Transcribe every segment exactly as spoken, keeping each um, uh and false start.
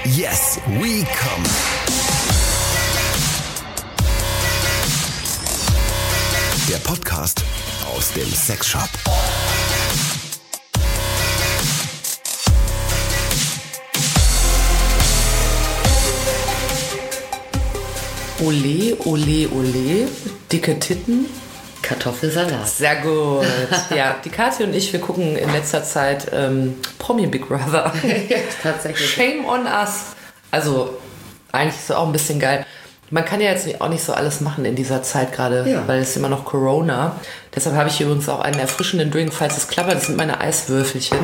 Yes, we come. Der Podcast aus dem Sexshop. Ole, ole, ole, dicke Titten, Kartoffelsalat. sehr gut. Ja, die Kathi und ich, wir gucken in letzter Zeit ähm, Promi Big Brother. Ja, tatsächlich. Shame on us. Also, eigentlich ist es auch ein bisschen geil. Man kann ja jetzt nicht, auch nicht so alles machen in dieser Zeit gerade, Ja. weil es ist immer noch Corona. Deshalb habe ich hier übrigens auch einen erfrischenden Drink, falls es klappert. Das sind meine Eiswürfelchen.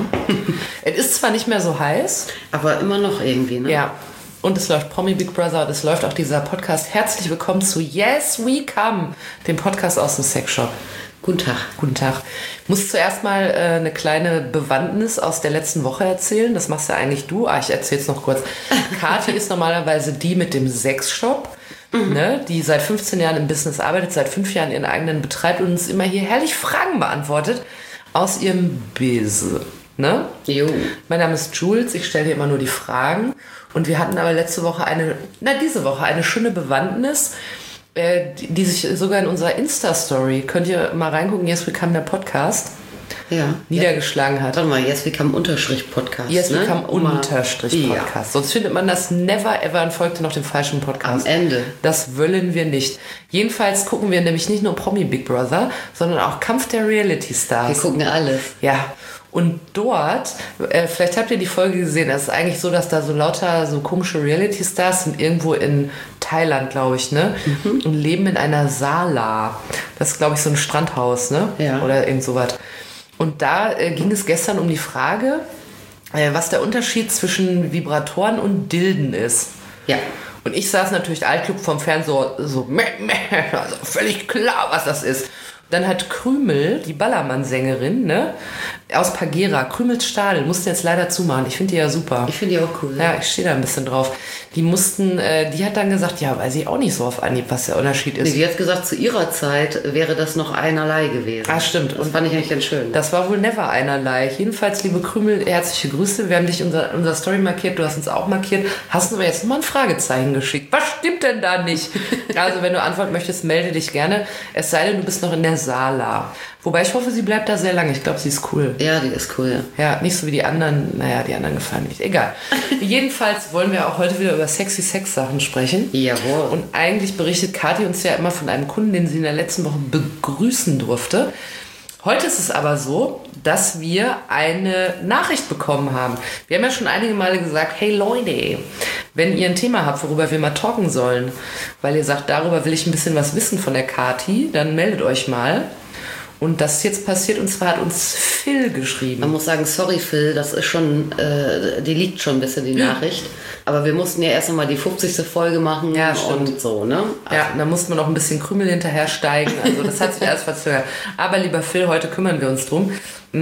Es ist zwar nicht mehr so heiß. Aber immer noch irgendwie, ne? Ja. Und es läuft Promi Big Brother und es läuft auch dieser Podcast. Herzlich willkommen zu Yes, We Come, dem Podcast aus dem Sexshop. Guten Tag. Guten Tag. Ich muss zuerst mal äh, eine kleine Bewandtnis aus der letzten Woche erzählen. Das machst ja eigentlich du. Ah, ich erzähl's noch kurz. Kathi ist normalerweise die mit dem Sexshop, mhm. ne, die seit fünfzehn Jahren im Business arbeitet, seit fünf Jahren ihren eigenen betreibt und uns immer hier herrlich Fragen beantwortet aus ihrem Biz. Ne? Jo. Mein Name ist Jules, ich stelle dir immer nur die Fragen. Und wir hatten aber letzte Woche eine, na diese Woche eine schöne Bewandtnis, äh, die, die sich sogar in unserer Insta-Story, könnt ihr mal reingucken, Yes We Come, der Podcast, Ja. niedergeschlagen hat. Warte mal, Yes We Come Unterstrich Podcast. Yes We ne? Come Um mal- Unterstrich Podcast. Ja. Sonst findet man das never ever und folgt noch dem falschen Podcast. Am Ende. Das wollen wir nicht. Jedenfalls gucken wir nämlich nicht nur Promi Big Brother, sondern auch Kampf der Reality Wir Stars. gucken alles. Ja, und dort, äh, vielleicht habt ihr die Folge gesehen, es ist eigentlich so, dass da so lauter so komische Reality-Stars sind, irgendwo in Thailand, glaube ich, ne? Mhm. Und leben in einer Sala. Das ist, glaube ich, so ein Strandhaus, ne? Ja. Oder irgend sowas. Und da äh, ging es gestern um die Frage, äh, was der Unterschied zwischen Vibratoren und Dilden ist. Ja. Und ich saß natürlich altklug vom Fernseher so, meh, meh, also völlig klar, was das ist. Dann hat Krümel, die Ballermann-Sängerin, ne, aus Pagera, Krümels Stadel, musste jetzt leider zumachen. Ich finde die ja super. Ich finde die auch cool. Ja, ich stehe da ein bisschen drauf. Die mussten, äh, die hat dann gesagt, ja, weiß ich auch nicht so auf Anhieb, was der Unterschied Nee, ist. sie hat gesagt, zu ihrer Zeit wäre das noch einerlei gewesen. Ah, stimmt. Das Und fand ich eigentlich ganz schön. das war wohl never einerlei. Jedenfalls, liebe Krümel, herzliche Grüße. Wir haben dich unser, unser Story markiert, du hast uns auch markiert. Hast uns aber jetzt nochmal ein Fragezeichen geschickt. Was stimmt denn da nicht? Also, wenn du antworten möchtest, melde dich gerne. Es sei denn, du bist noch in der Sala. Wobei ich hoffe, sie bleibt da sehr lange. Ich glaube, sie ist cool. Ja, die ist cool. Ja, nicht so wie die anderen. Naja, die anderen gefallen mir nicht. Egal. Jedenfalls wollen wir auch heute wieder über sexy Sex-Sachen sprechen. Jawohl. Und eigentlich berichtet Kathi uns ja immer von einem Kunden, den sie in der letzten Woche begrüßen durfte. Heute ist es aber so, dass wir eine Nachricht bekommen haben. Wir haben ja schon einige Male gesagt, hey Leute, wenn ihr ein Thema habt, worüber wir mal talken sollen, weil ihr sagt, darüber will ich ein bisschen was wissen von der Kathi, dann meldet euch mal. Und das ist jetzt passiert, und zwar hat uns Phil geschrieben. Man muss sagen, sorry Phil, das ist schon, äh, die liegt schon ein bisschen, die Nachricht. Aber wir mussten ja erst einmal die fünfzigste Folge machen Ja, stimmt. und so, ne? Ja, da musste man noch ein bisschen Krümel hinterher steigen. Also das hat sich alles verzögert. Aber lieber Phil, heute kümmern wir uns drum.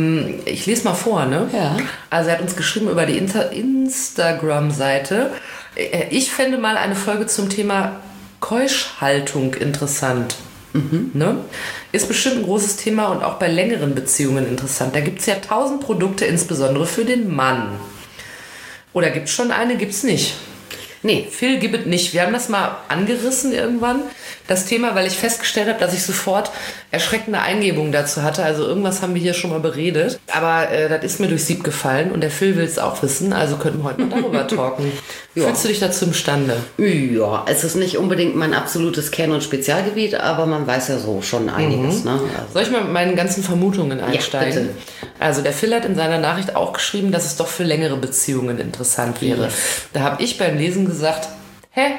Ich lese mal vor, ne? Ja. Also er hat uns geschrieben über die Inter- Instagram-Seite. Ich fände mal eine Folge zum Thema Keuschhaltung interessant. Mhm. Ne? Ist bestimmt ein großes Thema und auch bei längeren Beziehungen interessant. Da gibt es ja tausend Produkte, insbesondere für den Mann. Oder gibt es schon eine, gibt es nicht? Nee. Phil gibt es nicht. Wir haben das mal angerissen irgendwann, das Thema, weil ich festgestellt habe, dass ich sofort erschreckende Eingebungen dazu hatte. Also irgendwas haben wir hier schon mal beredet. Aber äh, das ist mir durchs Sieb gefallen und der Phil will es auch wissen. Also könnten wir heute mal darüber talken. Ja. Fühlst du dich dazu imstande? Ja, es ist nicht unbedingt mein absolutes Kern- und Spezialgebiet, aber man weiß ja so schon einiges. Ne? Also, Soll ich mal mit meinen ganzen Vermutungen einsteigen? bitte. Also der Phil hat in seiner Nachricht auch geschrieben, dass es doch für längere Beziehungen interessant wäre. Yes. Da habe ich beim Lesen gesagt, hä?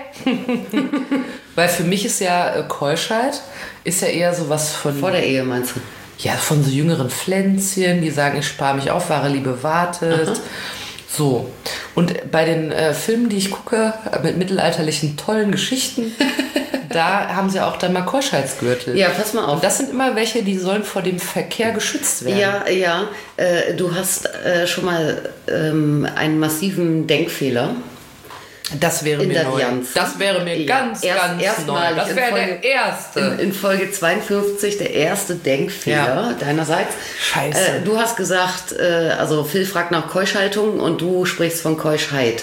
Weil für mich ist ja äh, Keuschheit, ist ja eher sowas von... vor der Ehe meinst du? Ja, von so jüngeren Pflänzchen, die sagen, ich spare mich auf, wahre Liebe wartet. Aha. So. Und bei den äh, Filmen, die ich gucke, mit mittelalterlichen tollen Geschichten, da haben sie auch dann mal Keuschheitsgürtel. Ja, pass mal auf. Und das sind immer welche, die sollen vor dem Verkehr geschützt werden. Ja, ja. Äh, du hast äh, schon mal ähm, einen massiven Denkfehler. Das wäre In mir der neu. Allianz. Das wäre mir Ja, ganz, erst- ganz neu. erstmalig Das in wäre Folge- der erste. In, in Folge zweiundfünfzig der erste Denkfehler Ja. deinerseits. Scheiße. Äh, du hast gesagt, äh, also Phil fragt nach Keuschhaltung und du sprichst von Keuschheit.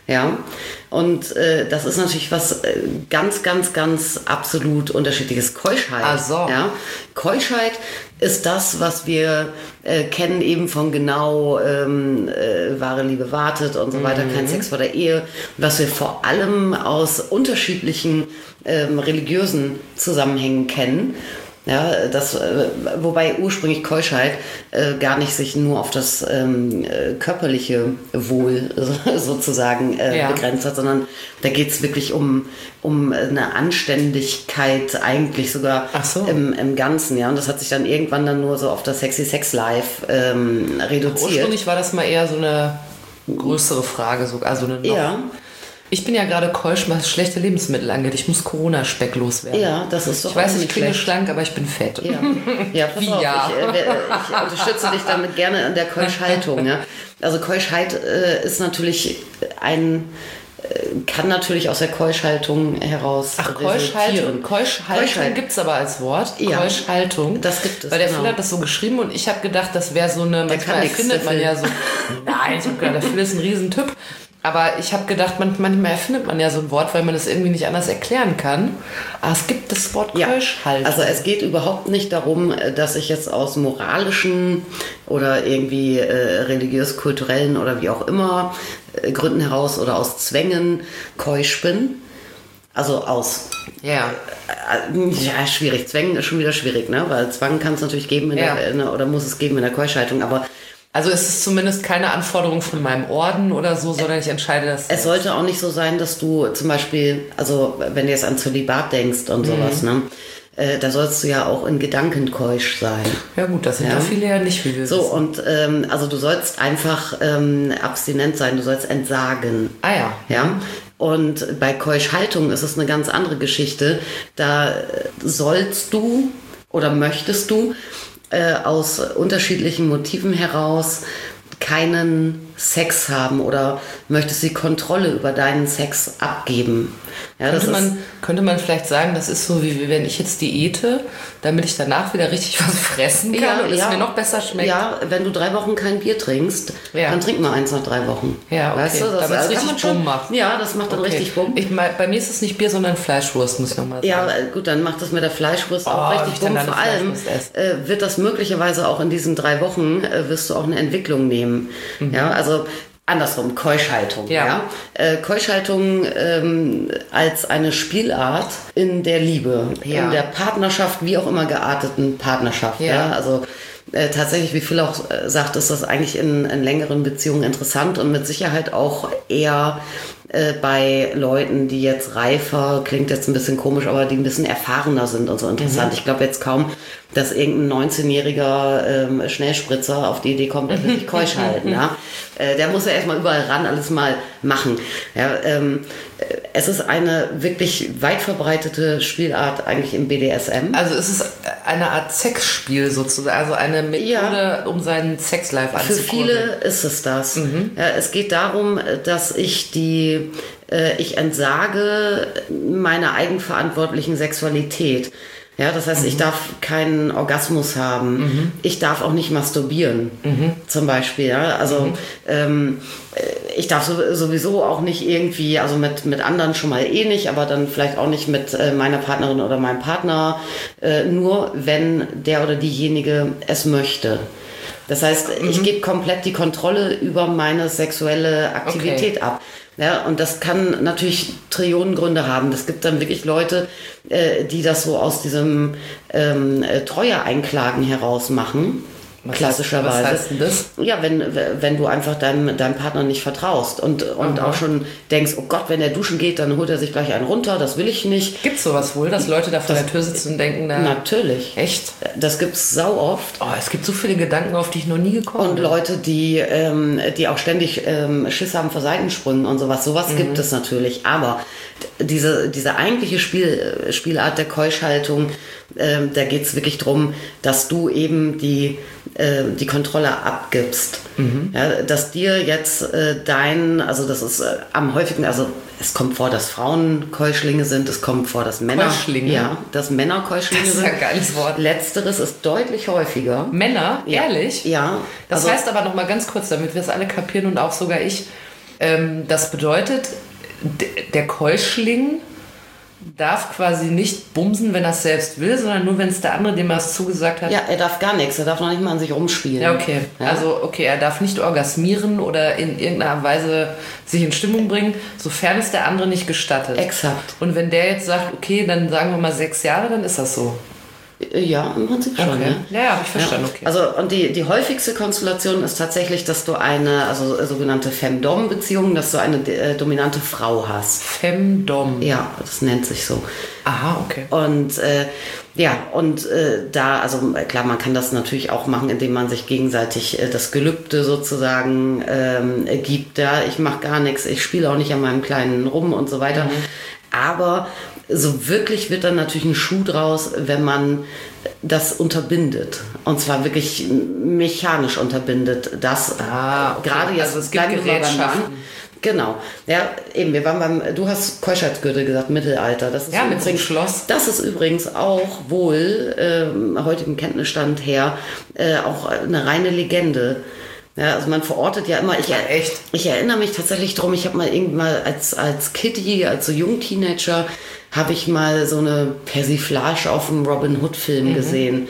Ja, und äh, das ist natürlich was äh, ganz, ganz, ganz absolut unterschiedliches. Keuschheit. Ach so. Ja? Keuschheit ist das, was wir äh, kennen eben von genau ähm, äh, wahre Liebe wartet und so weiter, kein Sex vor der Ehe, was wir vor allem aus unterschiedlichen ähm, religiösen Zusammenhängen kennen. Ja, das, äh, wobei ursprünglich Keuschheit äh, gar nicht sich nur auf das ähm, äh, körperliche Wohl so, sozusagen äh, ja. begrenzt hat, sondern da geht es wirklich um, um eine Anständigkeit eigentlich sogar Ach so. im, im Ganzen. Ja? Und das hat sich dann irgendwann dann nur so auf das Sexy Sex Life ähm, reduziert. Ursprünglich war das mal eher so eine größere Frage, sogar, also eine noch. Ja. Ich bin ja gerade keusch, was schlechte Lebensmittel angeht. Ich muss Corona-Speck loswerden. Ja, das ist doch Ich weiß, auch ich nicht klinge schlecht. schlank, aber ich bin fett. Ja, ja, pass Wie auf, ja? Ich, äh, ich unterstütze dich damit gerne an der Keuschhaltung. Ja? Also Keuschheit äh, ist natürlich ein, äh, kann natürlich aus der Keuschhaltung heraus Ach, resultieren. Keuschhaltung, Keuschhaltung Keuschheit. gibt es aber als Wort. Ja. Keuschhaltung. Das gibt es, Weil der genau. Phil hat das so geschrieben und ich habe gedacht, das wäre so eine, manchmal kann nix, erfindet der man Phil. ja so, nein, ich habe gedacht, der Phil ist ein Riesentyp. Aber ich habe gedacht, man, manchmal erfindet man ja so ein Wort, weil man es irgendwie nicht anders erklären kann. Aber es gibt das Wort Ja, Keuschhaltung. also es geht überhaupt nicht darum, dass ich jetzt aus moralischen oder irgendwie äh, religiös-kulturellen oder wie auch immer äh, Gründen heraus oder aus Zwängen keusch bin. Also aus, ja. äh, ja, schwierig. Zwängen ist schon wieder schwierig, ne? Weil Zwang kann es natürlich geben in Ja. der, in der, oder muss es geben in der Keuschhaltung, aber Also es ist zumindest keine Anforderung von meinem Orden oder so, sondern ich entscheide das. es sollte auch nicht so sein, dass du zum Beispiel, also wenn du jetzt an Zölibat denkst und sowas, ne? Äh, da sollst du ja auch in Gedanken keusch sein. Ja gut, das sind Ja. doch viele ja nicht, wie wir So, wissen. und ähm, also du sollst einfach ähm, abstinent sein, du sollst entsagen. Ah ja. Ja. Und bei Keuschhaltung ist es eine ganz andere Geschichte. Da sollst du oder möchtest du äh, aus unterschiedlichen Motiven heraus keinen Sex haben oder möchtest die Kontrolle über deinen Sex abgeben. Ja, das Könnte ist, man, könnte man vielleicht sagen, das ist so, wie wenn ich jetzt diete, damit ich danach wieder richtig was fressen kann Ja, und es ja. mir noch besser schmeckt. Ja, wenn du drei Wochen kein Bier trinkst, Ja. dann trink mal eins nach drei Wochen. Ja, okay. Weißt du, das Damit es kann richtig man schon- Bumm macht. Ja, das macht dann Okay. richtig Bumm. Ich, mein, bei mir ist es nicht Bier, sondern Fleischwurst, muss ich nochmal sagen. Ja, äh, gut, dann macht das mit der Fleischwurst auch Oh, wie richtig ich dann bumm. deine Vor allem Fleischwurst äh, wird das möglicherweise auch in diesen drei Wochen, äh, wirst du auch eine Entwicklung nehmen. Ja, also andersrum, Keuschhaltung. Ja. Ja. Äh, Keuschhaltung ähm, als eine Spielart in der Liebe, Ja. in der Partnerschaft, wie auch immer gearteten Partnerschaft. Ja, Ja. also äh, tatsächlich, wie Phil auch äh, sagt, ist das eigentlich in, in längeren Beziehungen interessant und mit Sicherheit auch eher äh, bei Leuten, die jetzt reifer, klingt jetzt ein bisschen komisch, aber die ein bisschen erfahrener sind und so interessant. Mhm. Ich glaube jetzt kaum, dass irgendein neunzehnjähriger ähm, Schnellspritzer auf die Idee kommt, er will sich keusch halten. Ja? Äh, der muss ja erstmal überall ran, alles mal machen. Ja, ähm, äh, es ist eine wirklich weit verbreitete Spielart eigentlich im B D S M. Also es ist eine Art Sexspiel sozusagen, also eine Methode, Ja. um seinen Sexlife Für anzukurbeln. viele ist es das. Ja, es geht darum, dass ich die, äh, ich entsage meiner eigenverantwortlichen Sexualität. Ja, das heißt, ich darf keinen Orgasmus haben. Ich darf auch nicht masturbieren, zum Beispiel. Ja? Also ähm, ich darf so- sowieso auch nicht irgendwie, also mit, mit anderen schon mal eh nicht, aber dann vielleicht auch nicht mit äh, meiner Partnerin oder meinem Partner, äh, nur wenn der oder diejenige es möchte. Das heißt, ich gebe komplett die Kontrolle über meine sexuelle Aktivität Okay. ab. Ja, und das kann natürlich Trillionen Gründe haben. Es gibt dann wirklich Leute, äh, die das so aus diesem ähm, äh, Treue-Einklagen heraus machen. Was Klassischerweise. heißt- was heißt denn das? Ja, wenn, wenn du einfach deinem, deinem Partner nicht vertraust und, und Aha. auch schon denkst, oh Gott, wenn er duschen geht, dann holt er sich gleich einen runter, das will ich nicht. Gibt es sowas wohl, dass Leute da vor der Tür sitzen und denken, na, Natürlich. echt? Das gibt's sau oft. Oh, es gibt so viele Gedanken, auf die ich noch nie gekommen Und bin. Leute, die, ähm, die auch ständig ähm, Schiss haben vor Seitensprüngen und sowas. Sowas gibt es natürlich. Aber diese, diese eigentliche Spiel, Spielart der Keuschhaltung, ähm, da geht es wirklich darum, dass du eben die, äh, die Kontrolle abgibst. Ja, dass dir jetzt äh, dein, also das ist äh, am häufigsten, also es kommt vor, dass Frauen Keuschlinge sind, es kommt vor, dass Männer, Keuschlinge? ja, dass Männer Keuschlinge Das ist sind. ja ein geiles Wort. Letzteres ist deutlich häufiger. Männer? Ja. Ehrlich? Ja. Das also- heißt aber noch mal ganz kurz, damit wir es alle kapieren und auch sogar ich, Ähm, das bedeutet, d- der Keuschling darf quasi nicht bumsen, wenn er es selbst will, sondern nur, wenn es der andere, dem er es zugesagt hat. Ja, er darf gar nichts, er darf noch nicht mal an sich rumspielen. Ja, okay. Ja? Also, okay, er darf nicht orgasmieren oder in irgendeiner Weise sich in Stimmung bringen, sofern es der andere nicht gestattet. Exakt. Und wenn der jetzt sagt, okay, dann sagen wir mal sechs Jahre, dann ist das so. Ja, im Prinzip schon. Okay. Ja, Ja, ja, habe ich verstanden, okay. Also, und die, die häufigste Konstellation ist tatsächlich, dass du eine, also äh, sogenannte Femme-Dom-Beziehung, dass du eine äh, dominante Frau hast. Femdom. Ja, das nennt sich so. Aha, okay. Und äh, ja, und äh, da, also äh, klar, man kann das natürlich auch machen, indem man sich gegenseitig äh, das Gelübde sozusagen ähm, äh, gibt. Ja, ich mache gar nichts, ich spiele auch nicht an meinem Kleinen rum und so weiter. Mhm. Aber so wirklich wird dann natürlich ein Schuh draus, wenn man das unterbindet. Und zwar wirklich mechanisch unterbindet. Das Ah, okay. gerade jetzt, Also es gibt bleiben wir mal beim Gerätschaften. Mann. Genau. Ja, eben, wir waren beim, du hast Keuschheitsgürtel gesagt, Mittelalter. Das ist Ja, mit übrigens, so einem Schloss. Das ist übrigens auch wohl, ähm, heutigem Kenntnisstand her, äh, auch eine reine Legende. Ja, also man verortet ja immer, ich, Ja, echt? ich erinnere mich tatsächlich drum, ich habe mal irgendwann mal als, als Kitty, als so Jungteenager, habe ich mal so eine Persiflage auf einem Robin Hood Film mhm. gesehen.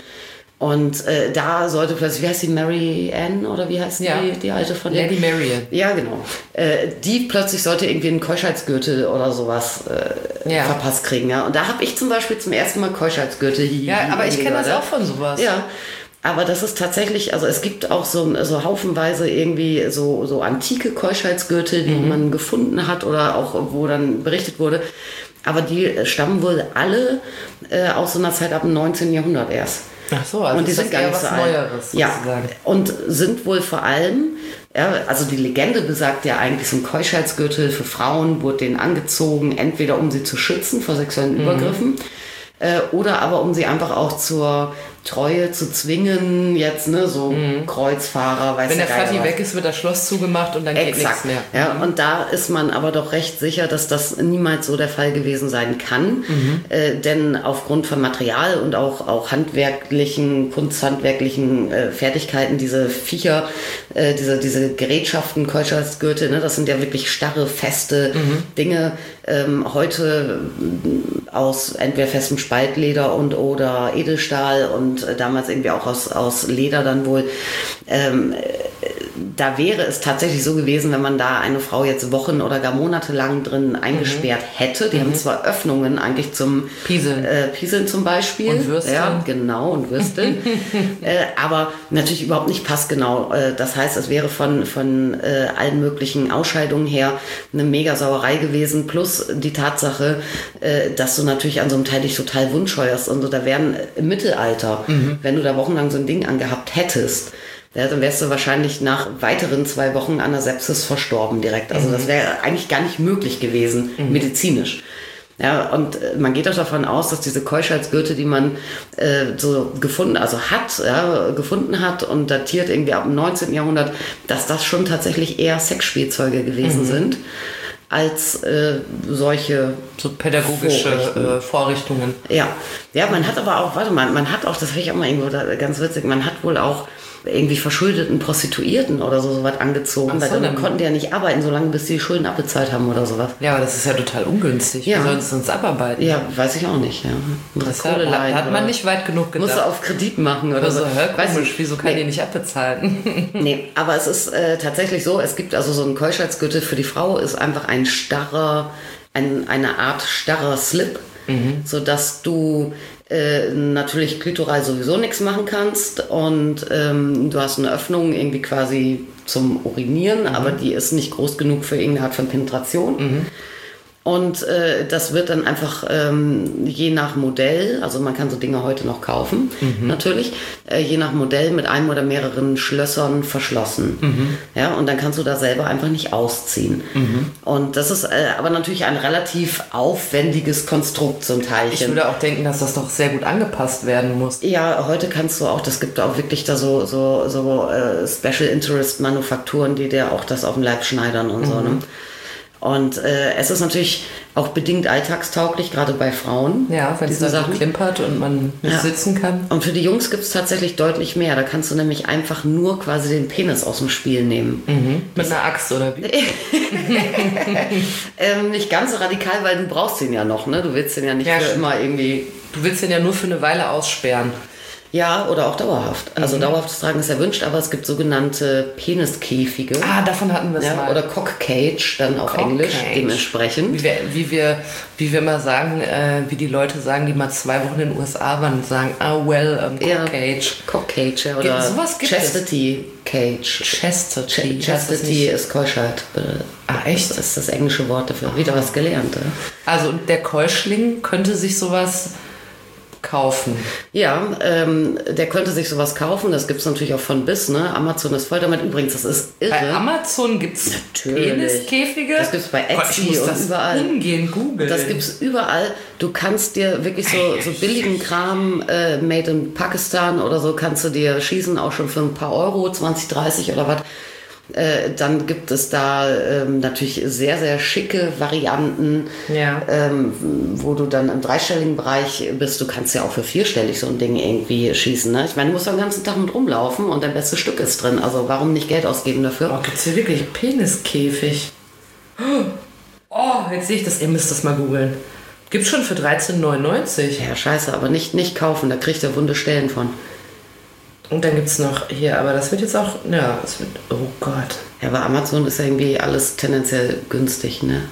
Und äh, da sollte plötzlich, wie heißt die, Mary Ann oder wie heißt Ja. die, die alte von der? Lady Marian. Ja, genau. Äh, die plötzlich sollte irgendwie einen Keuschheitsgürtel oder sowas äh, Ja. verpasst kriegen. Ja? Und da habe ich zum Beispiel zum ersten Mal Keuschheitsgürtel hier. Ja, aber ich kenne das auch von sowas. Ja. Aber das ist tatsächlich, also es gibt auch so, so haufenweise irgendwie so, so antike Keuschheitsgürtel, die mhm. man gefunden hat oder auch wo dann berichtet wurde. Aber die stammen wohl alle äh, aus so einer Zeit ab dem neunzehnten Jahrhundert erst. Ach so, also und die ist sind das gar eher nicht was so alt. Neueres Ja, sozusagen. und sind wohl vor allem, ja, also die Legende besagt ja eigentlich, so ein Keuschheitsgürtel für Frauen wurde denen angezogen, entweder um sie zu schützen vor sexuellen Mhm. Übergriffen äh, oder aber um sie einfach auch zur Treue zu zwingen, jetzt, ne, so mhm. Kreuzfahrer, weiß Wenn der Geier Vati was. weg ist, wird das Schloss zugemacht und dann geht Exakt. nichts mehr. Ja, und da ist man aber doch recht sicher, dass das niemals so der Fall gewesen sein kann. Mhm. Äh, denn aufgrund von Material und auch, auch handwerklichen, kunsthandwerklichen äh, Fertigkeiten, diese Viecher, äh, diese, diese Gerätschaften, Keuschheitsgürtel, ne, das sind ja wirklich starre, feste mhm. Dinge. Ähm, heute aus entweder festem Spaltleder und oder Edelstahl und und damals irgendwie auch aus, aus Leder dann wohl. Ähm, da wäre es tatsächlich so gewesen, wenn man da eine Frau jetzt Wochen oder gar Monate lang drin eingesperrt mhm. hätte. Die mhm. haben zwar Öffnungen eigentlich zum Pieseln, äh, Pieseln zum Beispiel. Und Würsteln. Ja, genau, und Würsteln. äh, aber natürlich überhaupt nicht passgenau. Äh, das heißt, es wäre von, von äh, allen möglichen Ausscheidungen her eine mega Sauerei gewesen. Plus die Tatsache, äh, dass du natürlich an so einem Teil dich total wundscheuerst. Und so, da wären im Mittelalter, mhm. wenn du da wochenlang so ein Ding angehabt hättest, ja, dann wärst du wahrscheinlich nach weiteren zwei Wochen an der Sepsis verstorben direkt. Also mhm. das wäre eigentlich gar nicht möglich gewesen, mhm. medizinisch. Ja, und äh, man geht auch davon aus, dass diese Keuschheitsgürtel, die man äh, so gefunden, also hat, ja, gefunden hat und datiert irgendwie ab dem neunzehnten Jahrhundert, dass das schon tatsächlich eher Sexspielzeuge gewesen mhm. sind, als äh, solche so pädagogische Vorrichtungen. Äh, Vorrichtungen. Ja. Ja, man hat aber auch, warte mal, man hat auch, das finde ich auch mal irgendwo da, ganz witzig, man hat wohl auch irgendwie verschuldeten Prostituierten oder so sowas angezogen, so, weil dann, dann konnten die ja nicht arbeiten, solange bis die Schulden abbezahlt haben oder sowas. Ja, aber das ist ja total ungünstig. Ja. Wie sollen sie uns abarbeiten? Ja, weiß ich auch nicht. Ja. Das hat, hat man nicht weit genug gedacht. Musst du auf Kredit machen oder, oder so. Hör, komisch, wieso kann nee. die nicht abbezahlen? Nee, aber es ist äh, tatsächlich so, es gibt also so einen Keuschheitsgürtel für die Frau, ist einfach ein starrer, ein, eine Art starrer Slip, mhm. sodass du äh, natürlich klitoral sowieso nichts machen kannst und ähm, du hast eine Öffnung irgendwie quasi zum Urinieren, mhm. aber die ist nicht groß genug für irgendeine Art von Penetration. Mhm. Und äh, das wird dann einfach ähm, je nach Modell, also man kann so Dinge heute noch kaufen, mhm. natürlich, äh, je nach Modell mit einem oder mehreren Schlössern verschlossen. Mhm. Ja, und dann kannst du da selber einfach nicht ausziehen. Mhm. Und das ist äh, aber natürlich ein relativ aufwendiges Konstrukt zum Teilchen. Ich würde auch denken, dass das doch sehr gut angepasst werden muss. Ja, heute kannst du auch, das gibt auch wirklich da so, so, so äh, Special Interest Manufakturen, die dir auch das auf den Leib schneidern und mhm. so, ne? Und äh, es ist natürlich auch bedingt alltagstauglich, gerade bei Frauen. Ja, wenn es da so klimpert und man nicht ja. sitzen kann. Und für die Jungs gibt es tatsächlich deutlich mehr. Da kannst du nämlich einfach nur quasi den Penis aus dem Spiel nehmen. Mhm. Mit einer Axt oder wie? ähm, nicht ganz so radikal, weil du brauchst den ja noch, ne? Du willst den ja nicht ja, für immer irgendwie... Du willst den ja nur für eine Weile aussperren. Ja, oder auch dauerhaft. Also mhm. dauerhaftes Tragen ist erwünscht, aber es gibt sogenannte Peniskäfige. Ah, davon hatten wir es ja, mal. Oder Cockcage, dann auf Cock Englisch, Cage. Dementsprechend. Wie wir, wie wir, wie wir immer sagen, äh, wie die Leute sagen, die mal zwei Wochen in den U S A waren und sagen, ah, well, um, Cockcage. Ja, Cockcage, ja, oder sowas gibt Chastity es. Cage. Chastity. Ch- Chastity ist Keuschheit. Ah, echt? Das ist das englische Wort dafür. Wieder was gelernt. Ja? Also der Keuschling könnte sich sowas... kaufen. Ja, ähm, der könnte sich sowas kaufen. Das gibt es natürlich auch von bis. Ne? Amazon ist voll damit. Übrigens, das ist irre. Bei Amazon gibt es Peniskäfige. Das gibt es bei Etsy Gott, ich muss und das überall. Umgehen, googeln. Das gibt es überall. Du kannst dir wirklich so, so billigen Kram, äh, made in Pakistan oder so, kannst du dir schießen, auch schon für ein paar Euro, zwanzig, dreißig oder was. Äh, dann gibt es da ähm, natürlich sehr, sehr schicke Varianten, ja. ähm, wo du dann im dreistelligen Bereich bist. Du kannst ja auch für vierstellig so ein Ding irgendwie schießen. Ne? Ich meine, du musst den ganzen Tag mit rumlaufen und dein bestes Stück ist drin. Also warum nicht Geld ausgeben dafür? Oh, gibt es hier wirklich Peniskäfig? Oh, jetzt sehe ich das. Ihr müsst das mal googeln. Gibt's schon für dreizehn neunundneunzig. Ja, scheiße, aber nicht, nicht kaufen. Da kriegt er wunde Stellen von. Und dann gibt es noch hier, aber das wird jetzt auch, ja, es wird, oh Gott. Ja, bei Amazon ist ja irgendwie alles tendenziell günstig, ne?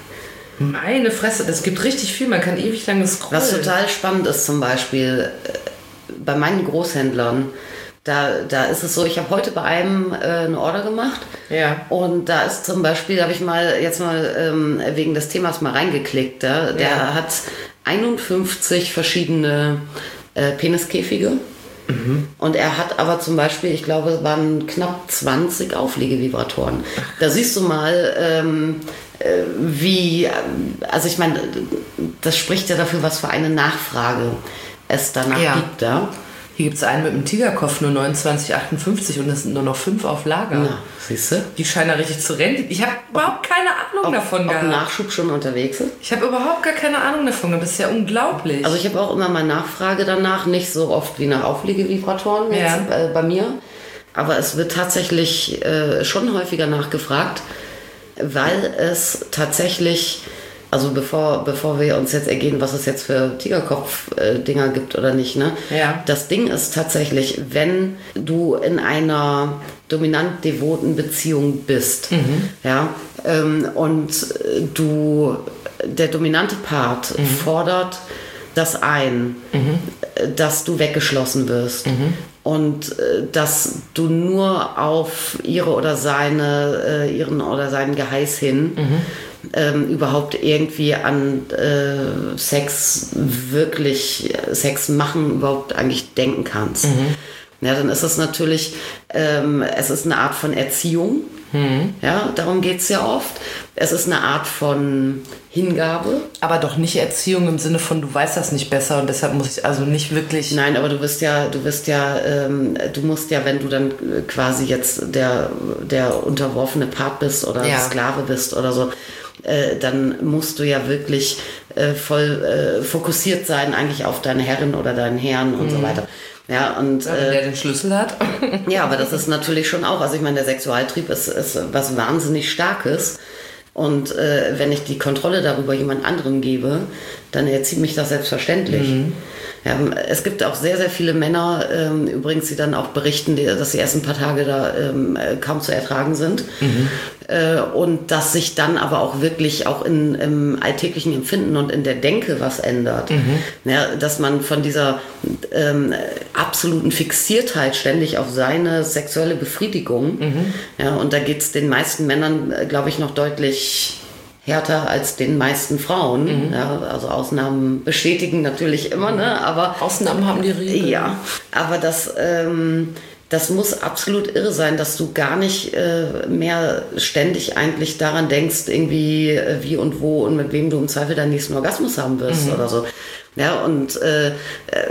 Meine Fresse, das gibt richtig viel, man kann ewig lange scrollen. Was total spannend ist zum Beispiel, bei meinen Großhändlern, da, da ist es so, ich habe heute bei einem äh, eine Order gemacht. Ja. Und da ist zum Beispiel, da habe ich mal jetzt mal ähm, wegen des Themas mal reingeklickt, ja? Der ja. hat einundfünfzig verschiedene äh, Peniskäfige. Mhm. Und er hat aber zum Beispiel, ich glaube, es waren knapp zwanzig Auflegevibratoren. Da siehst du mal, ähm, äh, wie, also ich meine, das spricht ja dafür, was für eine Nachfrage es danach ja. gibt. Ja? Hier gibt es einen mit einem Tigerkopf, nur neunundzwanzig achtundfünfzig und es sind nur noch fünf auf Lager. Ja, siehst du? Die scheinen da richtig zu rennen. Ich habe überhaupt keine Ahnung ob, davon ob gehabt. Nachschub schon unterwegs ist? Ich habe überhaupt gar keine Ahnung davon gehabt. Das ist ja unglaublich. Also ich habe auch immer mal Nachfrage danach, nicht so oft wie nach Auflegevibratoren jetzt, ja. äh, bei mir. Aber es wird tatsächlich äh, schon häufiger nachgefragt, weil es tatsächlich... Also bevor, bevor wir uns jetzt ergehen, was es jetzt für Tigerkopf-Dinger äh, gibt oder nicht, ne? Ja. Das Ding ist tatsächlich, wenn du in einer dominant-devoten Beziehung bist, mhm. ja, ähm, und du, der dominante Part mhm. fordert das ein, mhm. dass du weggeschlossen wirst. Mhm. Und äh, dass du nur auf ihre oder seine, äh, ihren oder seinen Geheiß hin mhm. ähm, überhaupt irgendwie an äh, Sex, wirklich Sex machen, überhaupt eigentlich denken kannst. Mhm. Ja, dann ist es natürlich, ähm, es ist eine Art von Erziehung. Mhm. Ja, darum geht es ja oft. Es ist eine Art von Hingabe. Aber doch nicht Erziehung im Sinne von, du weißt das nicht besser und deshalb muss ich also nicht wirklich... Nein, aber du bist ja, du bist ja, ähm, du musst ja, wenn du dann quasi jetzt der, der unterworfene Part bist oder ja. Sklave bist oder so, äh, dann musst du ja wirklich äh, voll äh, fokussiert sein eigentlich auf deine Herrin oder deinen Herrn und mhm. so weiter. Ja, und, ja, wenn der den Schlüssel hat. Ja, aber das ist natürlich schon auch, also ich meine, der Sexualtrieb ist, ist was wahnsinnig Starkes. Und äh, wenn ich die Kontrolle darüber jemand anderem gebe, dann erzieht mich das selbstverständlich. Mhm. Ja, es gibt auch sehr, sehr viele Männer, ähm, übrigens, die dann auch berichten, die, dass die ersten paar Tage da ähm, kaum zu ertragen sind. Mhm. Äh, und dass sich dann aber auch wirklich auch in, im alltäglichen Empfinden und in der Denke was ändert. Mhm. Ja, dass man von dieser ähm, absoluten Fixiertheit ständig auf seine sexuelle Befriedigung, mhm. ja, und da geht es den meisten Männern, glaube ich, noch deutlich härter als den meisten Frauen. Mhm. Ja, also Ausnahmen bestätigen natürlich immer, ne? Aber Ausnahmen haben die Regel. Ja, aber das, ähm, das muss absolut irre sein, dass du gar nicht äh, mehr ständig eigentlich daran denkst, irgendwie äh, wie und wo und mit wem du im Zweifel deinen nächsten Orgasmus haben wirst mhm. oder so. Ja, und äh, äh,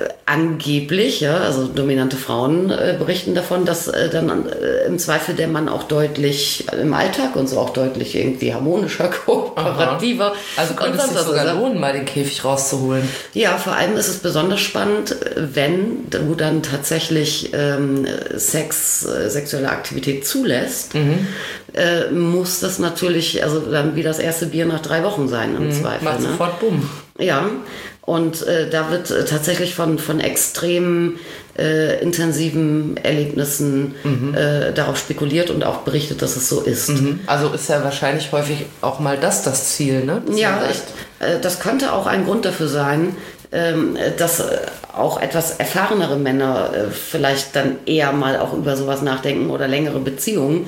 angeblich, ja, also dominante Frauen äh, berichten davon, dass äh, dann äh, im Zweifel der Mann auch deutlich äh, im Alltag und so auch deutlich irgendwie harmonischer, kooperativer. Aha. Also könnte es sich sogar ist, lohnen, mal den Käfig rauszuholen. Ja, vor allem ist es besonders spannend, wenn du dann tatsächlich ähm, Sex, äh, sexuelle Aktivität zulässt, mhm. äh, muss das natürlich, also dann wie das erste Bier nach drei Wochen sein im mhm. Zweifel. Macht ne? sofort bumm. Ja, und äh, da wird äh, tatsächlich von, von extrem äh, intensiven Erlebnissen mhm. äh, darauf spekuliert und auch berichtet, dass es so ist. Mhm. Also ist ja wahrscheinlich häufig auch mal das das Ziel, ne? Das ja, echt. Äh, das könnte auch ein Grund dafür sein, ähm, dass äh, auch etwas erfahrenere Männer äh, vielleicht dann eher mal auch über sowas nachdenken oder längere Beziehungen.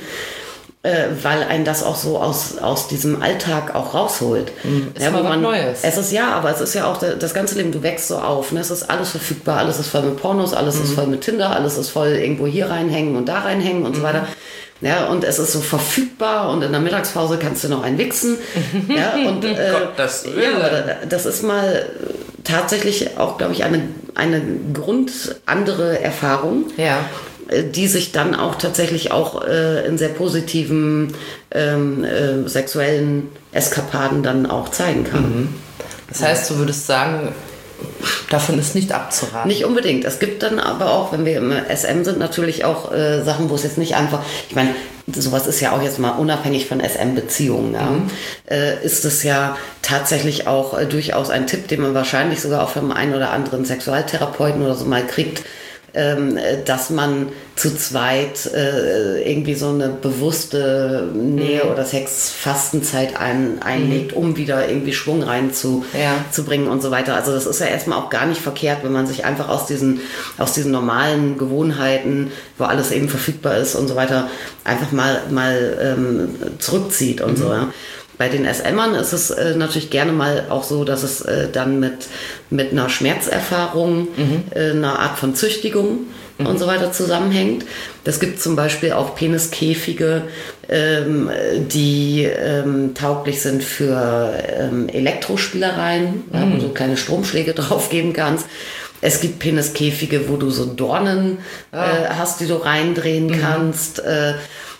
Äh, weil einen das auch so aus, aus diesem Alltag auch rausholt. Mhm. Ist ja, mal wo man, was Neues. Es ist ja, aber es ist ja auch das ganze Leben, du wächst so auf. Ne? Es ist alles verfügbar, alles ist voll mit Pornos, alles mhm. ist voll mit Tinder, alles ist voll irgendwo hier reinhängen und da reinhängen und mhm. so weiter. Ja, und es ist so verfügbar und in der Mittagspause kannst du noch einen wichsen. Ja, und äh, Gott, das ja, aber das ist mal tatsächlich auch, glaube ich, eine, eine grund andere Erfahrung. Ja. Die sich dann auch tatsächlich auch äh, in sehr positiven ähm, äh, sexuellen Eskapaden dann auch zeigen kann. Mhm. Das heißt, du würdest sagen, davon ist nicht abzuraten. Nicht unbedingt. Es gibt dann aber auch, wenn wir im S M sind, natürlich auch äh, Sachen, wo es jetzt nicht einfach, ich meine, sowas ist ja auch jetzt mal unabhängig von S M-Beziehungen, ja, mhm. äh, ist es ja tatsächlich auch äh, durchaus ein Tipp, den man wahrscheinlich sogar auch vom einen oder anderen Sexualtherapeuten oder so mal kriegt, Ähm, dass man zu zweit äh, irgendwie so eine bewusste Nähe mhm. oder Sexfastenzeit ein, einlegt, mhm. um wieder irgendwie Schwung reinzubringen ja. und so weiter. Also das ist ja erstmal auch gar nicht verkehrt, wenn man sich einfach aus diesen, aus diesen normalen Gewohnheiten, wo alles eben verfügbar ist und so weiter, einfach mal, mal ähm, zurückzieht und mhm. so. Ja. Bei den S M'ern ist es äh, natürlich gerne mal auch so, dass es äh, dann mit, mit einer Schmerzerfahrung, mhm. äh, einer Art von Züchtigung mhm. und so weiter zusammenhängt. Das gibt zum Beispiel auch Peniskäfige, ähm, die ähm, tauglich sind für ähm, Elektrospielereien, mhm. ja, wo du kleine Stromschläge drauf geben kannst. Es gibt Peniskäfige, wo du so Dornen ah. äh, hast, die du reindrehen mhm. kannst. Äh,